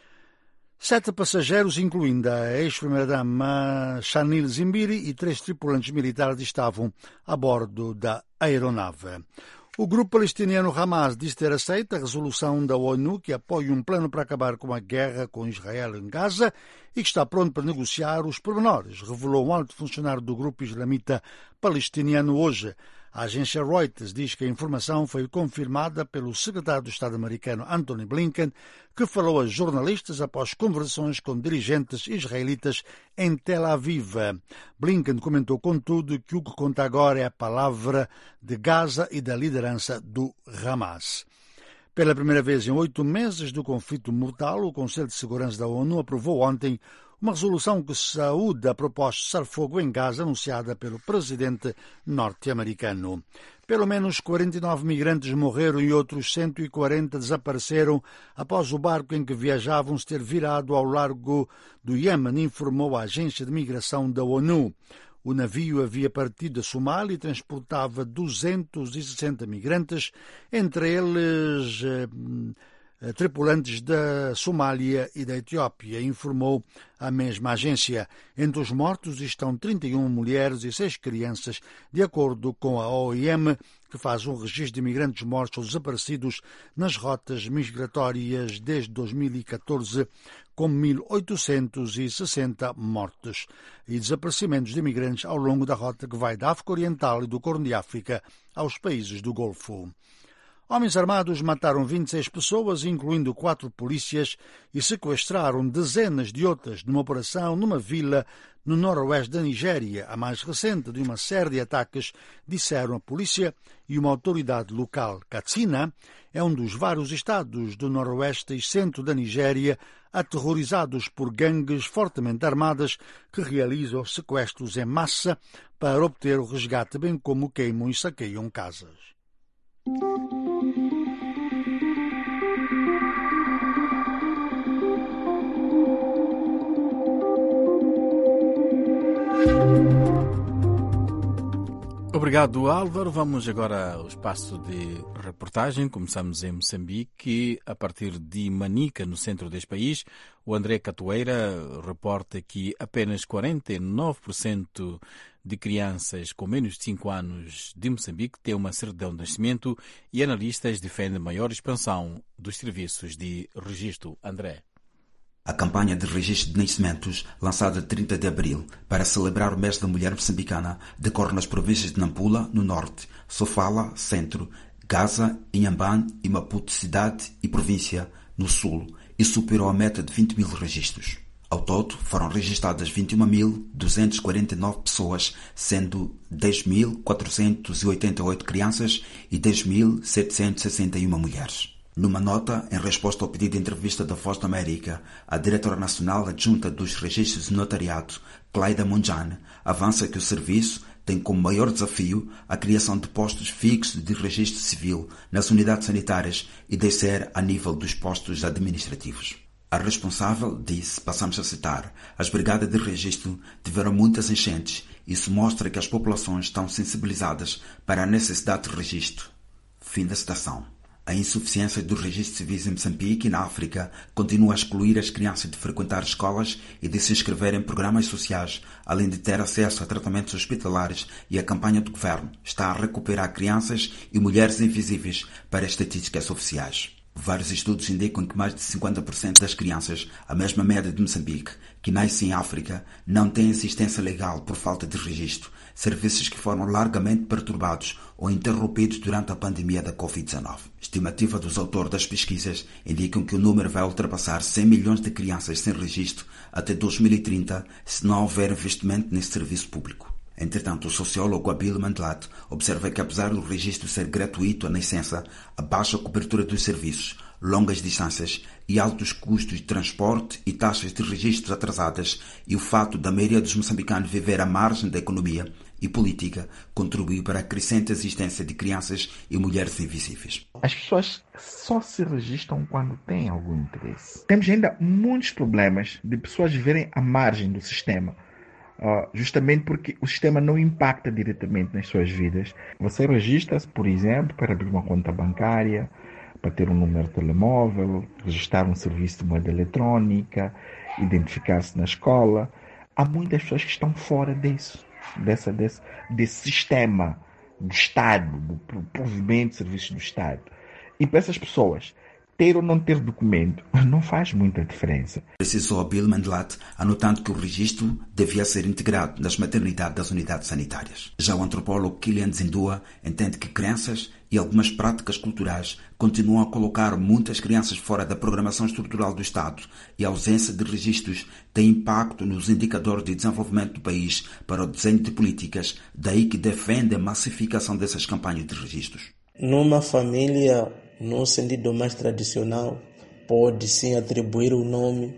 Sete passageiros, incluindo a ex-primeira-dama Shanil Zimbiri, e três tripulantes militares estavam a bordo da aeronave. O grupo palestiniano Hamas diz ter aceito a resolução da ONU que apoia um plano para acabar com a guerra com Israel em Gaza e que está pronto para negociar os pormenores, revelou um alto funcionário do grupo islamita palestiniano hoje. A agência Reuters diz que a informação foi confirmada pelo secretário de Estado americano Antony Blinken, que falou a jornalistas após conversações com dirigentes israelitas em Tel Aviv. Blinken comentou, contudo, que o que conta agora é a palavra de Gaza e da liderança do Hamas. Pela primeira vez em oito meses do conflito mortal, o Conselho de Segurança da ONU aprovou ontem uma resolução que saúda a proposta de cessar-fogo em Gaza anunciada pelo presidente norte-americano. Pelo menos quarenta e nove migrantes morreram e outros cento e quarenta desapareceram após o barco em que viajavam se ter virado ao largo do Iêmen, informou a agência de migração da ONU. O navio havia partido da Somália e transportava duzentos e sessenta migrantes, entre eles eh, tripulantes da Somália e da Etiópia, informou a mesma agência. Entre os mortos estão trinta e uma mulheres e seis crianças, de acordo com a O I M, que faz um registro de imigrantes mortos ou desaparecidos nas rotas migratórias desde dois mil e catorze, com mil oitocentos e sessenta mortos e desaparecimentos de imigrantes ao longo da rota que vai da África Oriental e do Corno de África aos países do Golfo. Homens armados mataram vinte e seis pessoas, incluindo quatro polícias, e sequestraram dezenas de outras numa operação numa vila no noroeste da Nigéria, a mais recente de uma série de ataques, disseram a polícia e uma autoridade local. Katsina é um dos vários estados do noroeste e centro da Nigéria aterrorizados por gangues fortemente armadas que realizam sequestros em massa para obter o resgate, bem como queimam e saqueiam casas. Obrigado, Álvaro. Vamos agora ao espaço de reportagem. Começamos em Moçambique, a partir de Manica, no centro deste país. O André Catoeira reporta que apenas quarenta e nove por cento de crianças com menos de cinco anos de Moçambique têm uma certidão de nascimento e analistas defendem maior expansão dos serviços de registro. André. A campanha de registro de nascimentos, lançada trinta de abril para celebrar o mês da mulher moçambicana, decorre nas províncias de Nampula, no norte, Sofala, centro, Gaza, Inhambane e Maputo, cidade e província, no sul, e superou a meta de vinte mil registros. Ao todo, foram registradas vinte e uma mil duzentas e quarenta e nove pessoas, sendo dez mil quatrocentas e oitenta e oito crianças e dez mil setecentas e sessenta e uma mulheres. Numa nota, em resposta ao pedido de entrevista da Voz da América, a diretora nacional adjunta dos registros de notariado, Clayda Munjane, avança que o serviço tem como maior desafio a criação de postos fixos de registro civil nas unidades sanitárias e descer a nível dos postos administrativos. A responsável disse, passamos a citar, as brigadas de registro tiveram muitas enchentes e isso mostra que as populações estão sensibilizadas para a necessidade de registro. Fim da citação. A insuficiência dos registros civis em Moçambique e na África continua a excluir as crianças de frequentar escolas e de se inscrever em programas sociais, além de ter acesso a tratamentos hospitalares, e a campanha do governo está a recuperar crianças e mulheres invisíveis para as estatísticas oficiais. Vários estudos indicam que mais de cinquenta por cento das crianças, a mesma média de Moçambique, que nascem em África, não têm assistência legal por falta de registro, serviços que foram largamente perturbados ou interrompidos durante a pandemia da covid dezenove. Estimativa dos autores das pesquisas indicam que o número vai ultrapassar cem milhões de crianças sem registro até dois mil e trinta, se não houver investimento nesse serviço público. Entretanto, o sociólogo Abil Mandlat observa que, apesar do registro ser gratuito à nascença, a baixa cobertura dos serviços, longas distâncias e altos custos de transporte e taxas de registro atrasadas e o fato da maioria dos moçambicanos viver à margem da economia e política contribuiu para a crescente existência de crianças e mulheres invisíveis. As pessoas só se registram quando têm algum interesse. Temos ainda muitos problemas de pessoas viverem à margem do sistema. Uh, justamente porque o sistema não impacta diretamente nas suas vidas. Você registra-se, por exemplo, para abrir uma conta bancária, para ter um número de telemóvel, registrar um serviço de moeda eletrónica, identificar-se na escola. Há muitas pessoas que estão fora disso, dessa, desse, desse sistema do Estado, do provimento de serviços do Estado. E para essas pessoas, ter ou não ter documento não faz muita diferença. Precisou Bill Mandlat, anotando que o registro devia ser integrado nas maternidades das unidades sanitárias. Já o antropólogo Kilian Zindua entende que crenças e algumas práticas culturais continuam a colocar muitas crianças fora da programação estrutural do Estado e a ausência de registros tem impacto nos indicadores de desenvolvimento do país para o desenho de políticas, daí que defende a massificação dessas campanhas de registros. Numa família, no sentido mais tradicional, pode sim atribuir o nome,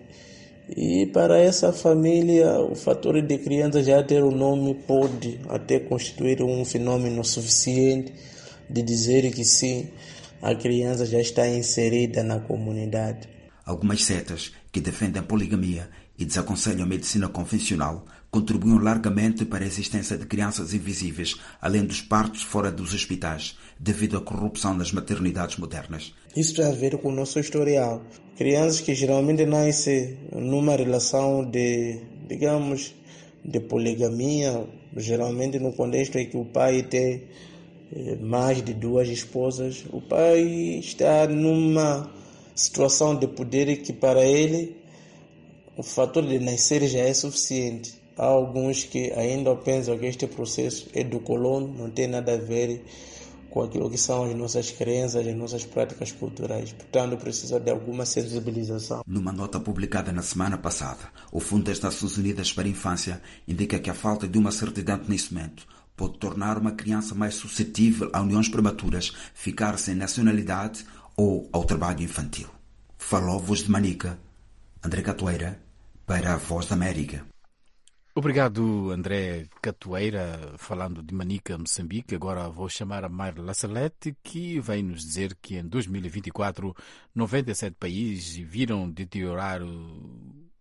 e para essa família o fator de criança já ter o nome pode até constituir um fenômeno suficiente de dizer que sim, a criança já está inserida na comunidade. Algumas setas que defendem a poligamia e desaconselham a medicina convencional contribuem largamente para a existência de crianças invisíveis, além dos partos fora dos hospitais, devido à corrupção nas maternidades modernas. Isso tem a ver com o nosso historial. Crianças que geralmente nascem numa relação de, digamos, de poligamia, geralmente no contexto em que o pai tem mais de duas esposas, o pai está numa situação de poder que para ele o fator de nascer já é suficiente. Há alguns que ainda pensam que este processo é do colono, não tem nada a ver com aquilo que são as nossas crenças, as nossas práticas culturais. Portanto, precisa de alguma sensibilização. Numa nota publicada na semana passada, o Fundo das Nações Unidas para a Infância indica que a falta de uma certidão de nascimento pode tornar uma criança mais suscetível a uniões prematuras, ficar sem nacionalidade ou ao trabalho infantil. Falou Voz de Manica, André Catoeira, para a Voz da América. Obrigado, André Catoeira, falando de Manica, Moçambique. Agora vou chamar a Mayra Lasalete, que vem nos dizer que em dois mil e vinte e quatro, noventa e sete países viram deteriorar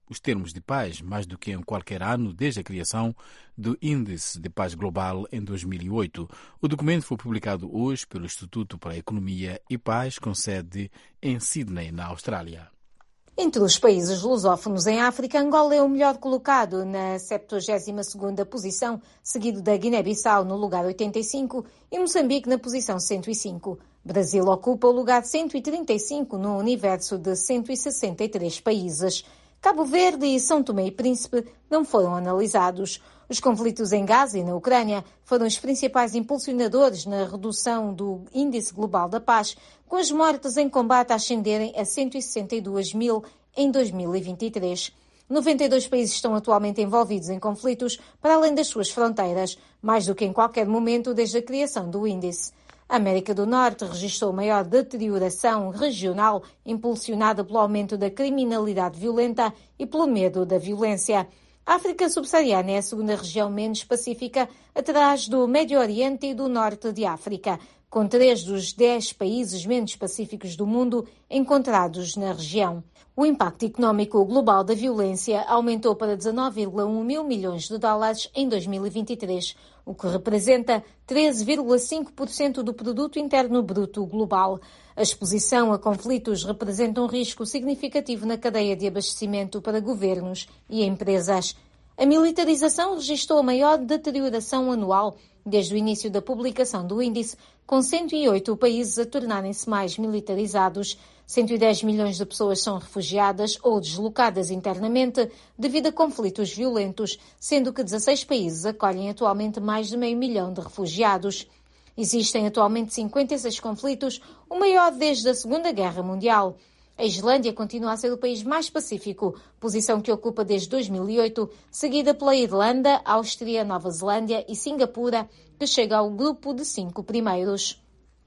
os termos de paz mais do que em qualquer ano desde a criação do Índice de Paz Global em dois mil e oito. O documento foi publicado hoje pelo Instituto para a Economia e Paz, com sede em Sydney, na Austrália. Entre os países lusófonos em África, Angola é o melhor colocado na septuagésima segunda posição, seguido da Guiné-Bissau no lugar oitenta e cinco e Moçambique na posição cento e cinco. Brasil ocupa o lugar cento e trinta e cinco no universo de cento e sessenta e três países. Cabo Verde e São Tomé e Príncipe não foram analisados. Os conflitos em Gaza e na Ucrânia foram os principais impulsionadores na redução do Índice Global da Paz, com as mortes em combate a ascenderem a cento e sessenta e dois mil em dois mil e vinte e três. noventa e dois países estão atualmente envolvidos em conflitos para além das suas fronteiras, mais do que em qualquer momento desde a criação do índice. A América do Norte registrou maior deterioração regional, impulsionada pelo aumento da criminalidade violenta e pelo medo da violência. A África subsaariana é a segunda região menos pacífica, atrás do Médio Oriente e do Norte de África, com três dos dez países menos pacíficos do mundo encontrados na região. O impacto económico global da violência aumentou para dezenove vírgula um mil milhões de dólares em dois mil e vinte e três, o que representa treze vírgula cinco por cento do produto interno bruto global. A exposição a conflitos representa um risco significativo na cadeia de abastecimento para governos e empresas. A militarização registrou a maior deterioração anual desde o início da publicação do índice, com cento e oito países a tornarem-se mais militarizados. cento e dez milhões de pessoas são refugiadas ou deslocadas internamente devido a conflitos violentos, sendo que dezasseis países acolhem atualmente mais de meio milhão de refugiados. Existem atualmente cinquenta e seis conflitos, o maior desde a Segunda Guerra Mundial. A Islândia continua a ser o país mais pacífico, posição que ocupa desde dois mil e oito, seguida pela Irlanda, Áustria, Nova Zelândia e Singapura, que chega ao grupo de cinco primeiros.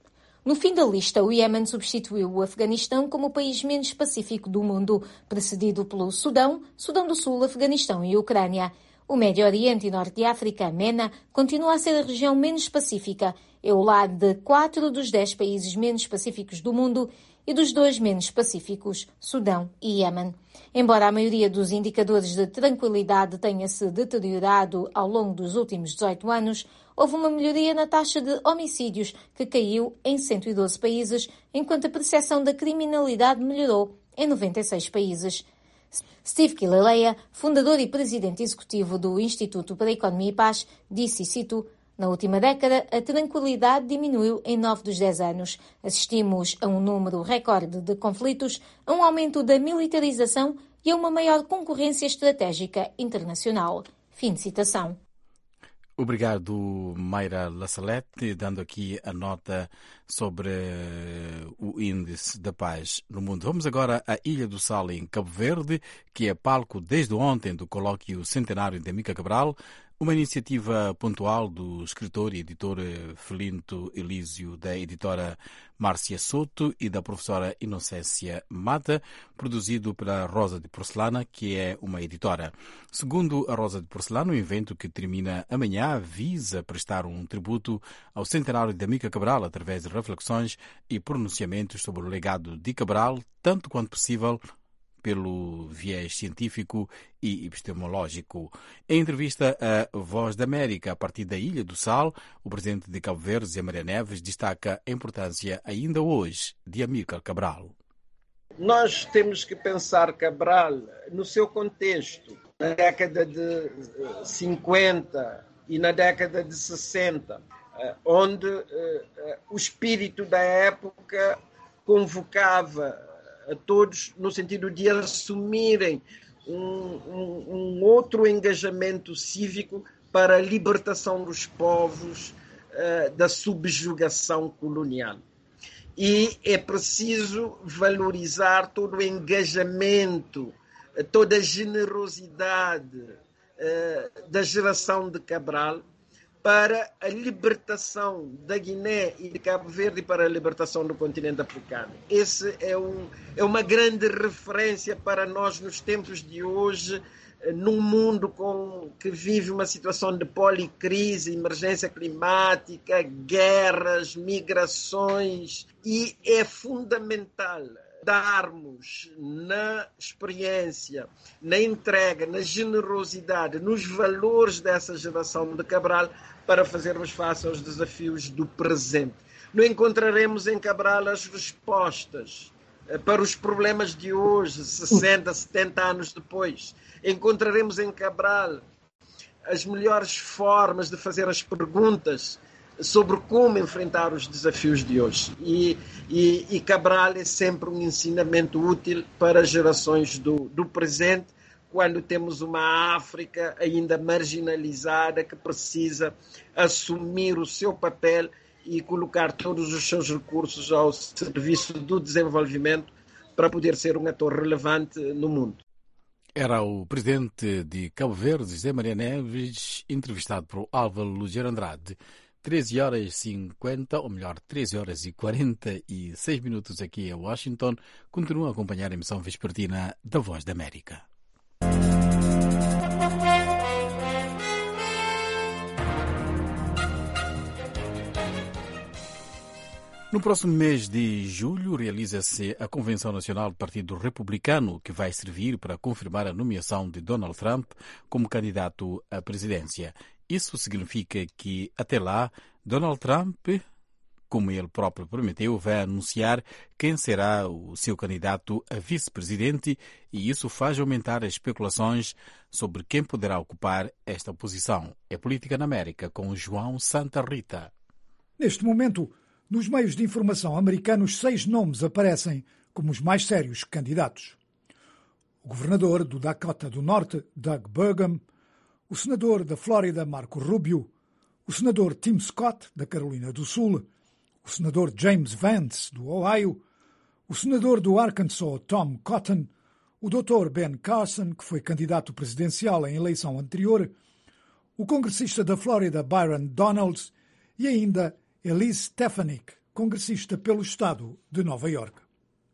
No fim da lista, o Iêmen substituiu o Afeganistão como o país menos pacífico do mundo, precedido pelo Sudão, Sudão do Sul, Afeganistão e Ucrânia. O Médio Oriente e Norte de África, MENA, continua a ser a região menos pacífica. É o lar de quatro dos dez países menos pacíficos do mundo e dos dois menos pacíficos, Sudão e Iêmen. Embora a maioria dos indicadores de tranquilidade tenha se deteriorado ao longo dos últimos dezoito anos, houve uma melhoria na taxa de homicídios, que caiu em cento e doze países, enquanto a percepção da criminalidade melhorou em noventa e seis países. Steve Kileleya, fundador e presidente executivo do Instituto para a Economia e Paz, disse, e cito, na última década, a tranquilidade diminuiu em nove dos dez anos. Assistimos a um número recorde de conflitos, a um aumento da militarização e a uma maior concorrência estratégica internacional. Fim de citação. Obrigado, Mayra Lassalete, dando aqui a nota sobre o Índice da Paz no mundo. Vamos agora à Ilha do Sal, em Cabo Verde, que é palco desde ontem do colóquio centenário de Mica Cabral, uma iniciativa pontual do escritor e editor Felinto Elísio, da editora Márcia Soto e da professora Inocência Mata, produzido pela Rosa de Porcelana, que é uma editora. Segundo a Rosa de Porcelana, o evento, que termina amanhã, visa prestar um tributo ao centenário de Mica Cabral através de reflexões e pronunciamentos sobre o legado de Cabral, tanto quanto possível pelo viés científico e epistemológico. Em entrevista à Voz da América, a partir da Ilha do Sal, o presidente de Cabo Verde, Zé Maria Neves, destaca a importância ainda hoje de Amílcar Cabral. Nós temos que pensar Cabral no seu contexto, na década de cinquenta e na década de sessenta, onde o espírito da época convocava a todos no sentido de assumirem um, um, um outro engajamento cívico para a libertação dos povos uh, da subjugação colonial. E é preciso valorizar todo o engajamento, toda a generosidade uh, da geração de Cabral para a libertação da Guiné e de Cabo Verde e para a libertação do continente africano. Esse é, um, é uma grande referência para nós nos tempos de hoje, num mundo com, que vive uma situação de policrise, emergência climática, guerras, migrações, e é fundamental darmos na experiência, na entrega, na generosidade, nos valores dessa geração de Cabral para fazermos face aos desafios do presente. Não encontraremos em Cabral as respostas para os problemas de hoje, sessenta, setenta anos depois. Encontraremos em Cabral as melhores formas de fazer as perguntas sobre como enfrentar os desafios de hoje. E, e, e Cabral é sempre um ensinamento útil para gerações do, do presente, quando temos uma África ainda marginalizada que precisa assumir o seu papel e colocar todos os seus recursos ao serviço do desenvolvimento para poder ser um ator relevante no mundo. Era o presidente de Cabo Verde, José Maria Neves, entrevistado por Álvaro Lugero Andrade. treze horas e cinquenta, ou melhor, treze horas e quarenta e seis minutos aqui em Washington. Continua a acompanhar a emissão vespertina da Voz da América. No próximo mês de julho, realiza-se a Convenção Nacional do Partido Republicano, que vai servir para confirmar a nomeação de Donald Trump como candidato à presidência. Isso significa que, até lá, Donald Trump, como ele próprio prometeu, vai anunciar quem será o seu candidato a vice-presidente, e isso faz aumentar as especulações sobre quem poderá ocupar esta posição. É Política na América, com João Santa Rita. Neste momento, nos meios de informação americanos, seis nomes aparecem como os mais sérios candidatos. O governador do Dakota do Norte, Doug Burgum, o senador da Flórida, Marco Rubio, o senador Tim Scott, da Carolina do Sul, o senador James Vance, do Ohio, o senador do Arkansas, Tom Cotton, o doutor Ben Carson, que foi candidato presidencial em eleição anterior, o congressista da Flórida, Byron Donalds, e ainda Elise Stefanik, congressista pelo estado de Nova Iorque.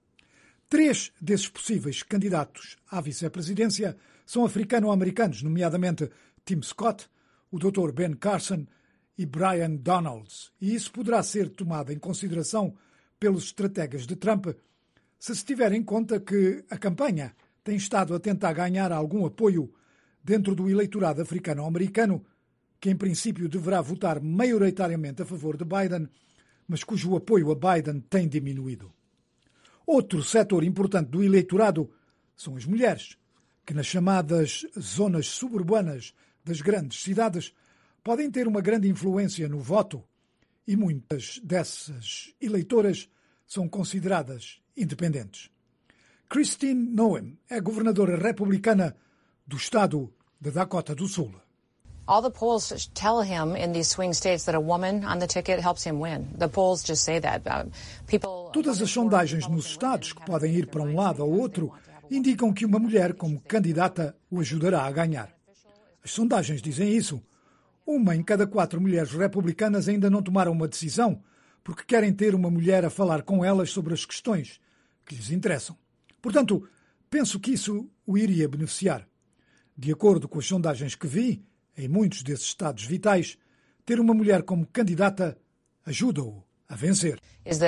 Três desses possíveis candidatos à vice-presidência são africano-americanos, nomeadamente Tim Scott, o doutor Ben Carson e Brian Donalds, e isso poderá ser tomado em consideração pelos estrategas de Trump se se tiver em conta que a campanha tem estado a tentar ganhar algum apoio dentro do eleitorado africano-americano, que em princípio deverá votar maioritariamente a favor de Biden, mas cujo apoio a Biden tem diminuído. Outro setor importante do eleitorado são as mulheres, que nas chamadas zonas suburbanas das grandes cidades podem ter uma grande influência no voto, e muitas dessas eleitoras são consideradas independentes. Christine Noem é governadora republicana do estado de Dakota do Sul. All the polls tell him in these swing states that a woman on the ticket helps him win. The polls just say that. Uh, people... Todas as sondagens nos estados, que podem ir para um lado ou outro, indicam que uma mulher como candidata o ajudará a ganhar. As sondagens dizem isso. Uma em cada quatro mulheres republicanas ainda não tomaram uma decisão, porque querem ter uma mulher a falar com elas sobre as questões que lhes interessam. Portanto, penso que isso o iria beneficiar. De acordo com as sondagens que vi, em muitos desses estados vitais, ter uma mulher como candidata ajuda-o a vencer.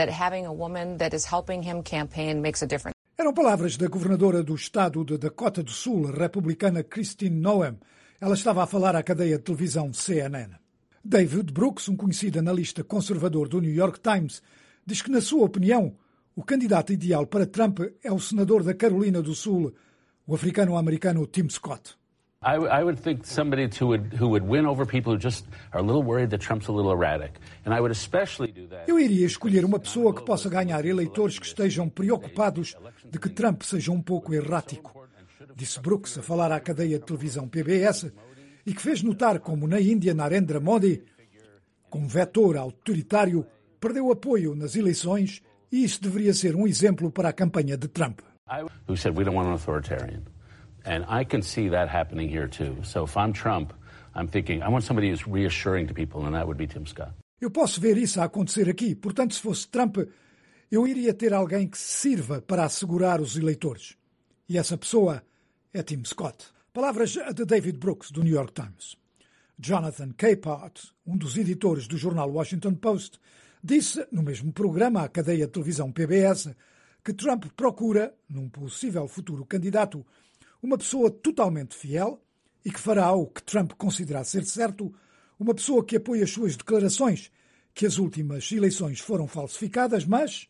Eram palavras da governadora do estado de Dakota do Sul, a republicana Christine Noem. Ela estava a falar à cadeia de televisão C N N. David Brooks, um conhecido analista conservador do New York Times, diz que, na sua opinião, o candidato ideal para Trump é o senador da Carolina do Sul, o africano-americano Tim Scott. I, I would think somebody to would, who would win over people who just are a little worried that Trump's a little erratic. And I would especially do that. Eu iria escolher uma pessoa que possa ganhar eleitores que estejam preocupados de que Trump seja um pouco errático, disse Brooks a falar à cadeia de televisão P B S, e que fez notar como na Índia Narendra Modi, com um vetor autoritário, perdeu apoio nas eleições, e isso deveria ser um exemplo para a campanha de Trump. Who said we don't want an authoritarian. And I can see that happening here too. So if I'm Trump, I'm thinking I want somebody who's reassuring to people, and that would be Tim Scott. Eu posso ver isso a acontecer aqui. Portanto, se fosse Trump, eu iria ter alguém que sirva para assegurar os eleitores. E essa pessoa é Tim Scott. Palavras de David Brooks, do New York Times. Jonathan Capehart, um dos editores do jornal Washington Post, disse no mesmo programa à cadeia de televisão P B S que Trump procura, num possível futuro candidato, uma pessoa totalmente fiel e que fará o que Trump considerar ser certo, uma pessoa que apoia as suas declarações que as últimas eleições foram falsificadas, mas...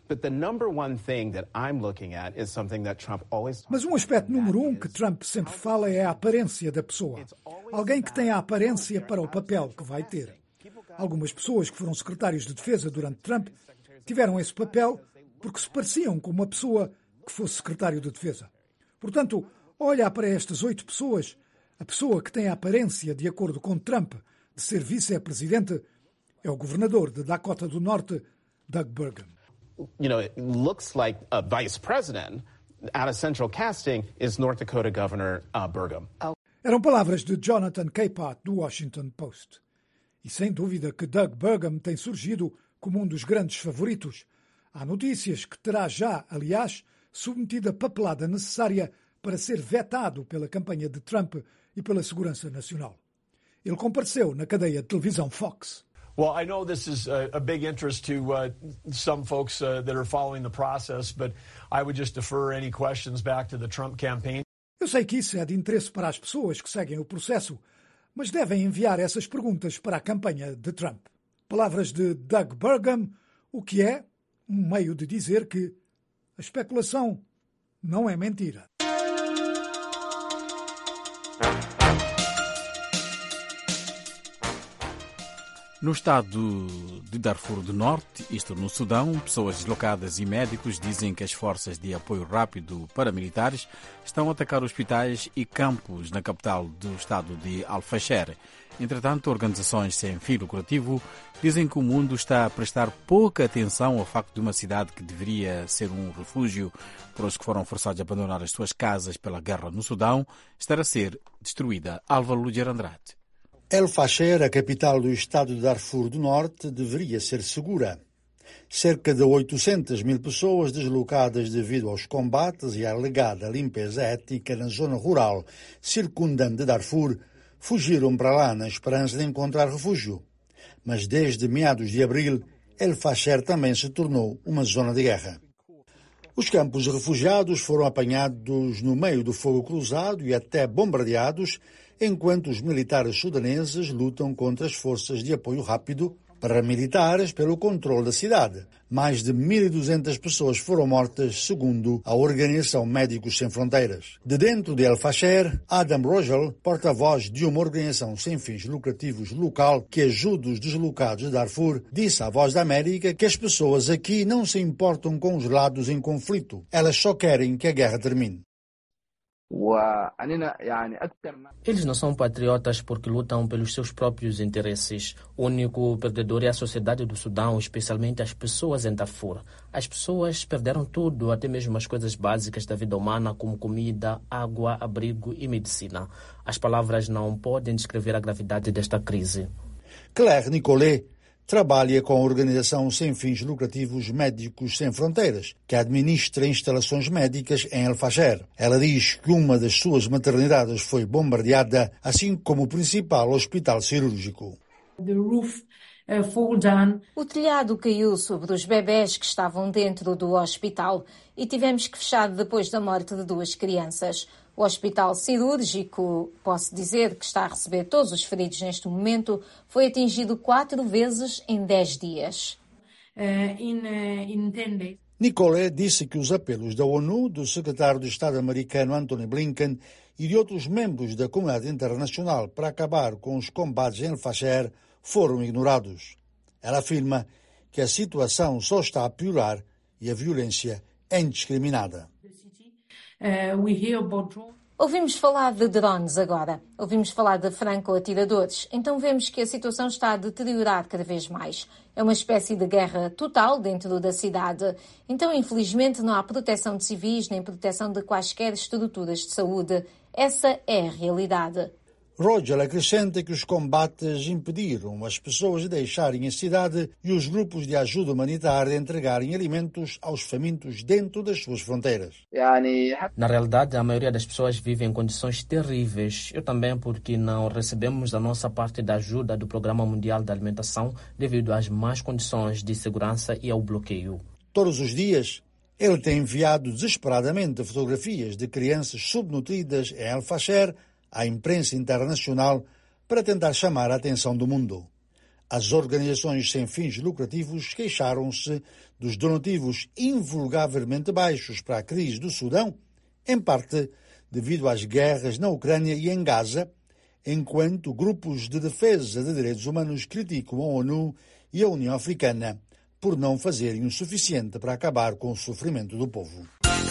Mas um aspecto número um que Trump sempre fala é a aparência da pessoa. Alguém que tem a aparência para o papel que vai ter. Algumas pessoas que foram secretários de defesa durante Trump tiveram esse papel porque se pareciam com uma pessoa que fosse secretário de defesa. Portanto, olha para estas oito pessoas, a pessoa que tem a aparência, de acordo com Trump, de ser vice-presidente é o governador de Dakota do Norte, Doug Burgum. You know, it looks like a vice president out of central casting is North Dakota Governor uh, Burgum. Eram palavras de Jonathan Capehart, do Washington Post. E sem dúvida que Doug Burgum tem surgido como um dos grandes favoritos. Há notícias que terá já, aliás, submetido a papelada necessária para ser vetado pela campanha de Trump e pela segurança nacional. Ele compareceu na cadeia de televisão Fox. Well, I know this is a, a big interest to uh, some folks uh, that are following the process, but I would just defer any questions back to the Trump campaign. Eu sei que isso é de interesse para as pessoas que seguem o processo, mas devem enviar essas perguntas para a campanha de Trump. Palavras de Doug Burgum, o que é um meio de dizer que a especulação não é mentira. No estado de Darfur do Norte, isto no Sudão, pessoas deslocadas e médicos dizem que as forças de apoio rápido paramilitares estão a atacar hospitais e campos na capital do estado de Al-Fasher. Entretanto, organizações sem fim lucrativo dizem que o mundo está a prestar pouca atenção ao facto de uma cidade que deveria ser um refúgio para os que foram forçados a abandonar as suas casas pela guerra no Sudão estar a ser destruída. Álvaro Luger Andrade. El-Fasher, a capital do estado de Darfur do Norte, deveria ser segura. Cerca de oitocentas mil pessoas deslocadas devido aos combates e à alegada limpeza étnica na zona rural circundante Darfur fugiram para lá na esperança de encontrar refúgio. Mas desde meados de abril, El-Fasher também se tornou uma zona de guerra. Os campos de refugiados foram apanhados no meio do fogo cruzado e até bombardeados, enquanto os militares sudaneses lutam contra as forças de apoio rápido paramilitares pelo controle da cidade. Mais de mil e duzentas pessoas foram mortas, segundo a Organização Médicos Sem Fronteiras. De dentro de El-Fasher, Adam Rogel, porta-voz de uma organização sem fins lucrativos local que ajuda os deslocados de Darfur, disse à Voz da América que as pessoas aqui não se importam com os lados em conflito. Elas só querem que a guerra termine. Eles não são patriotas porque lutam pelos seus próprios interesses. O único perdedor é a sociedade do Sudão, especialmente as pessoas em Darfur. As pessoas perderam tudo, até mesmo as coisas básicas da vida humana, como comida, água, abrigo e medicina. As palavras não podem descrever a gravidade desta crise. Claire Nicolet trabalha com a organização sem fins lucrativos Médicos Sem Fronteiras, que administra instalações médicas em El-Fasher. Ela diz que uma das suas maternidades foi bombardeada, assim como o principal hospital cirúrgico. The roof, uh, fall down. O telhado caiu sobre os bebés que estavam dentro do hospital e tivemos que fechar depois da morte de duas crianças. O hospital cirúrgico, posso dizer que está a receber todos os feridos neste momento, foi atingido quatro vezes em dez dias. Uh, in, uh, in ten days. Nicolet disse que os apelos da ONU, do secretário de Estado americano Antony Blinken e de outros membros da comunidade internacional para acabar com os combates em El-Fasher foram ignorados. Ela afirma que a situação só está a piorar e a violência é indiscriminada. Uh, we hear about drones. Ouvimos falar de drones agora. Ouvimos falar de franco-atiradores. Então vemos que a situação está a deteriorar cada vez mais. É uma espécie de guerra total dentro da cidade. Então, infelizmente, não há proteção de civis nem proteção de quaisquer estruturas de saúde. Essa é a realidade. Rogel acrescenta que os combates impediram as pessoas de deixarem a cidade e os grupos de ajuda humanitária de entregarem alimentos aos famintos dentro das suas fronteiras. Na realidade, a maioria das pessoas vive em condições terríveis. Eu também, porque não recebemos a nossa parte da ajuda do Programa Mundial da Alimentação devido às más condições de segurança e ao bloqueio. Todos os dias, Ele tem enviado desesperadamente fotografias de crianças subnutridas em El Fasher à imprensa internacional para tentar chamar a atenção do mundo. As organizações sem fins lucrativos queixaram-se dos donativos invulgavelmente baixos para a crise do Sudão, em parte devido às guerras na Ucrânia e em Gaza, enquanto grupos de defesa de direitos humanos criticam a ONU e a União Africana por não fazerem o suficiente para acabar com o sofrimento do povo.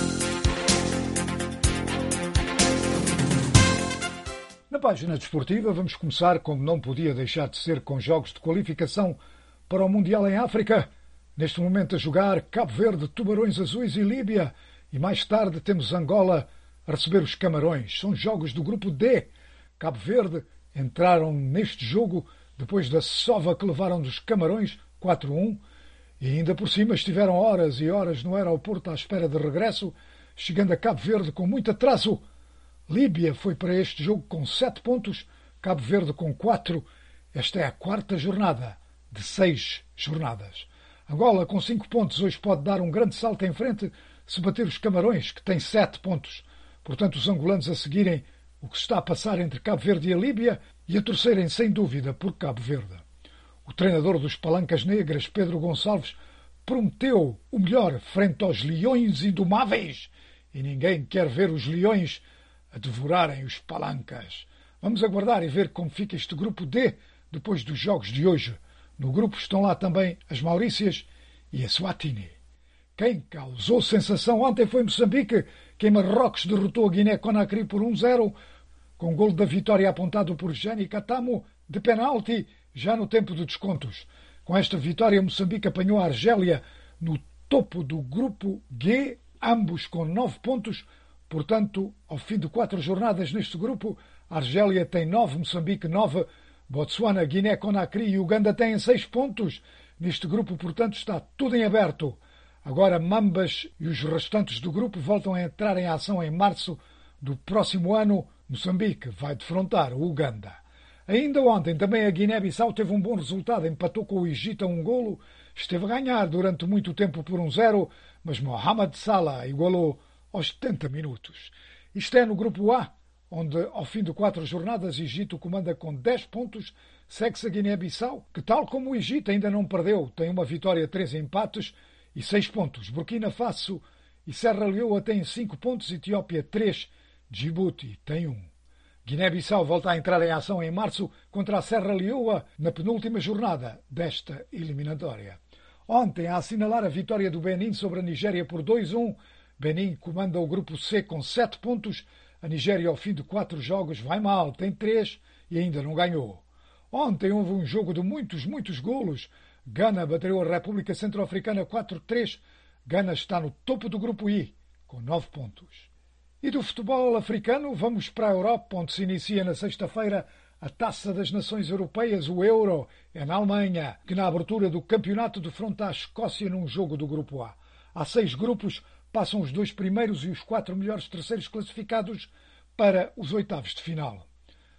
Na página desportiva vamos começar, como não podia deixar de ser, com jogos de qualificação para o Mundial em África. Neste momento a jogar Cabo Verde, Tubarões Azuis e Líbia. E mais tarde temos Angola a receber os Camarões. São jogos do grupo D. Cabo Verde entraram neste jogo depois da sova que levaram dos Camarões, quatro a um. E ainda por cima estiveram horas e horas no aeroporto à espera de regresso, chegando a Cabo Verde com muito atraso. Líbia foi para este jogo com sete pontos, Cabo Verde com quatro. Esta é a quarta jornada de seis jornadas. Angola com cinco pontos hoje pode dar um grande salto em frente se bater os Camarões, que têm sete pontos. Portanto, os angolanos a seguirem o que se está a passar entre Cabo Verde e a Líbia e a torcerem sem dúvida por Cabo Verde. O treinador dos Palancas Negras, Pedro Gonçalves, prometeu o melhor frente aos leões indomáveis e ninguém quer ver os leões a devorarem os palancas. Vamos aguardar e ver como fica este grupo D depois dos jogos de hoje. No grupo estão lá também as Maurícias e a Swatini. Quem causou sensação ontem foi Moçambique, que em Marrocos derrotou a Guiné-Conakry por um a zero, com golo da vitória apontado por Gianni Catamo de penalti, já no tempo de descontos. Com esta vitória, Moçambique apanhou a Argélia no topo do grupo G, ambos com nove pontos. Portanto, ao fim de quatro jornadas neste grupo, a Argélia tem nove, Moçambique nove, Botsuana, Guiné-Conakry e Uganda têm seis pontos. Neste grupo, portanto, está tudo em aberto. Agora, Mambas e os restantes do grupo voltam a entrar em ação em março do próximo ano. Moçambique vai defrontar o Uganda. Ainda ontem, também a Guiné-Bissau teve um bom resultado, empatou com o Egito a um golo, esteve a ganhar durante muito tempo por um zero, mas Mohamed Salah igualou aos setenta minutos. Isto é no grupo A, onde ao fim de quatro jornadas Egito comanda com dez pontos, segue-se a Guiné-Bissau, que tal como o Egito ainda não perdeu, tem uma vitória, três empates e seis pontos. Burkina Faso e Serra Leoa têm cinco pontos, Etiópia três, Djibouti tem um. Guiné-Bissau volta a entrar em ação em março contra a Serra Leoa na penúltima jornada desta eliminatória. Ontem, a assinalar a vitória do Benin sobre a Nigéria por dois a um, Benin comanda o grupo C com sete pontos. A Nigéria, ao fim de quatro jogos, vai mal, tem três e ainda não ganhou. Ontem houve um jogo de muitos, muitos golos. Gana bateu a República Centro-Africana quatro a três. Gana está no topo do grupo I, com nove pontos. E do futebol africano, vamos para a Europa, onde se inicia na sexta-feira a Taça das Nações Europeias, o Euro, é na Alemanha, que na abertura do campeonato defronta a Escócia num jogo do grupo A. Há seis grupos, passam os dois primeiros e os quatro melhores terceiros classificados para os oitavos de final.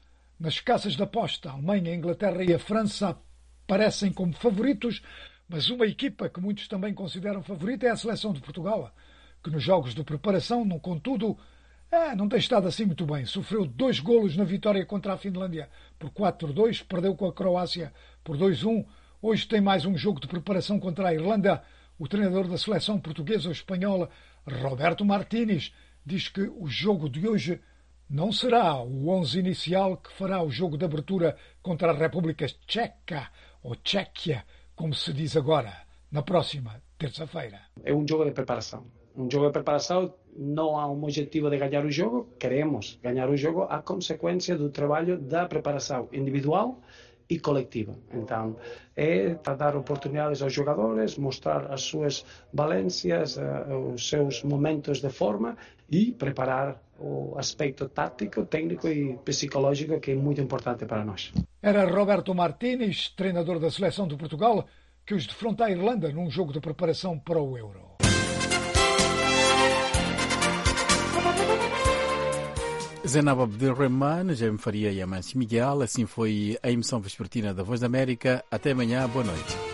Nas caças de aposta, a Alemanha, a Inglaterra e a França aparecem como favoritos, mas uma equipa que muitos também consideram favorita é a seleção de Portugal, que nos jogos de preparação, não, contudo, é, não tem estado assim muito bem. Sofreu dois golos na vitória contra a Finlândia por quatro a dois, perdeu com a Croácia por dois a um. Hoje tem mais um jogo de preparação contra a Irlanda. O treinador da seleção portuguesa ou espanhola, Roberto Martínez, diz que o jogo de hoje não será o onze inicial que fará o jogo de abertura contra a República Tcheca, ou Tchequia, como se diz agora, na próxima terça-feira. É um jogo de preparação. Um jogo de preparação, não há um objetivo de ganhar o jogo, queremos ganhar o jogo a consequência do trabalho da preparação individual e coletiva. Então, é dar oportunidades aos jogadores, mostrar as suas valências, os seus momentos de forma e preparar o aspecto tático, técnico e psicológico, que é muito importante para nós. Era Roberto Martínez, treinador da seleção de Portugal, que os defronta a Irlanda num jogo de preparação para o Euro. Zenab Abdelrahman, Jaime Faria e Amancio Miguel. Assim foi a emissão vespertina da Voz da América. Até amanhã. Boa noite.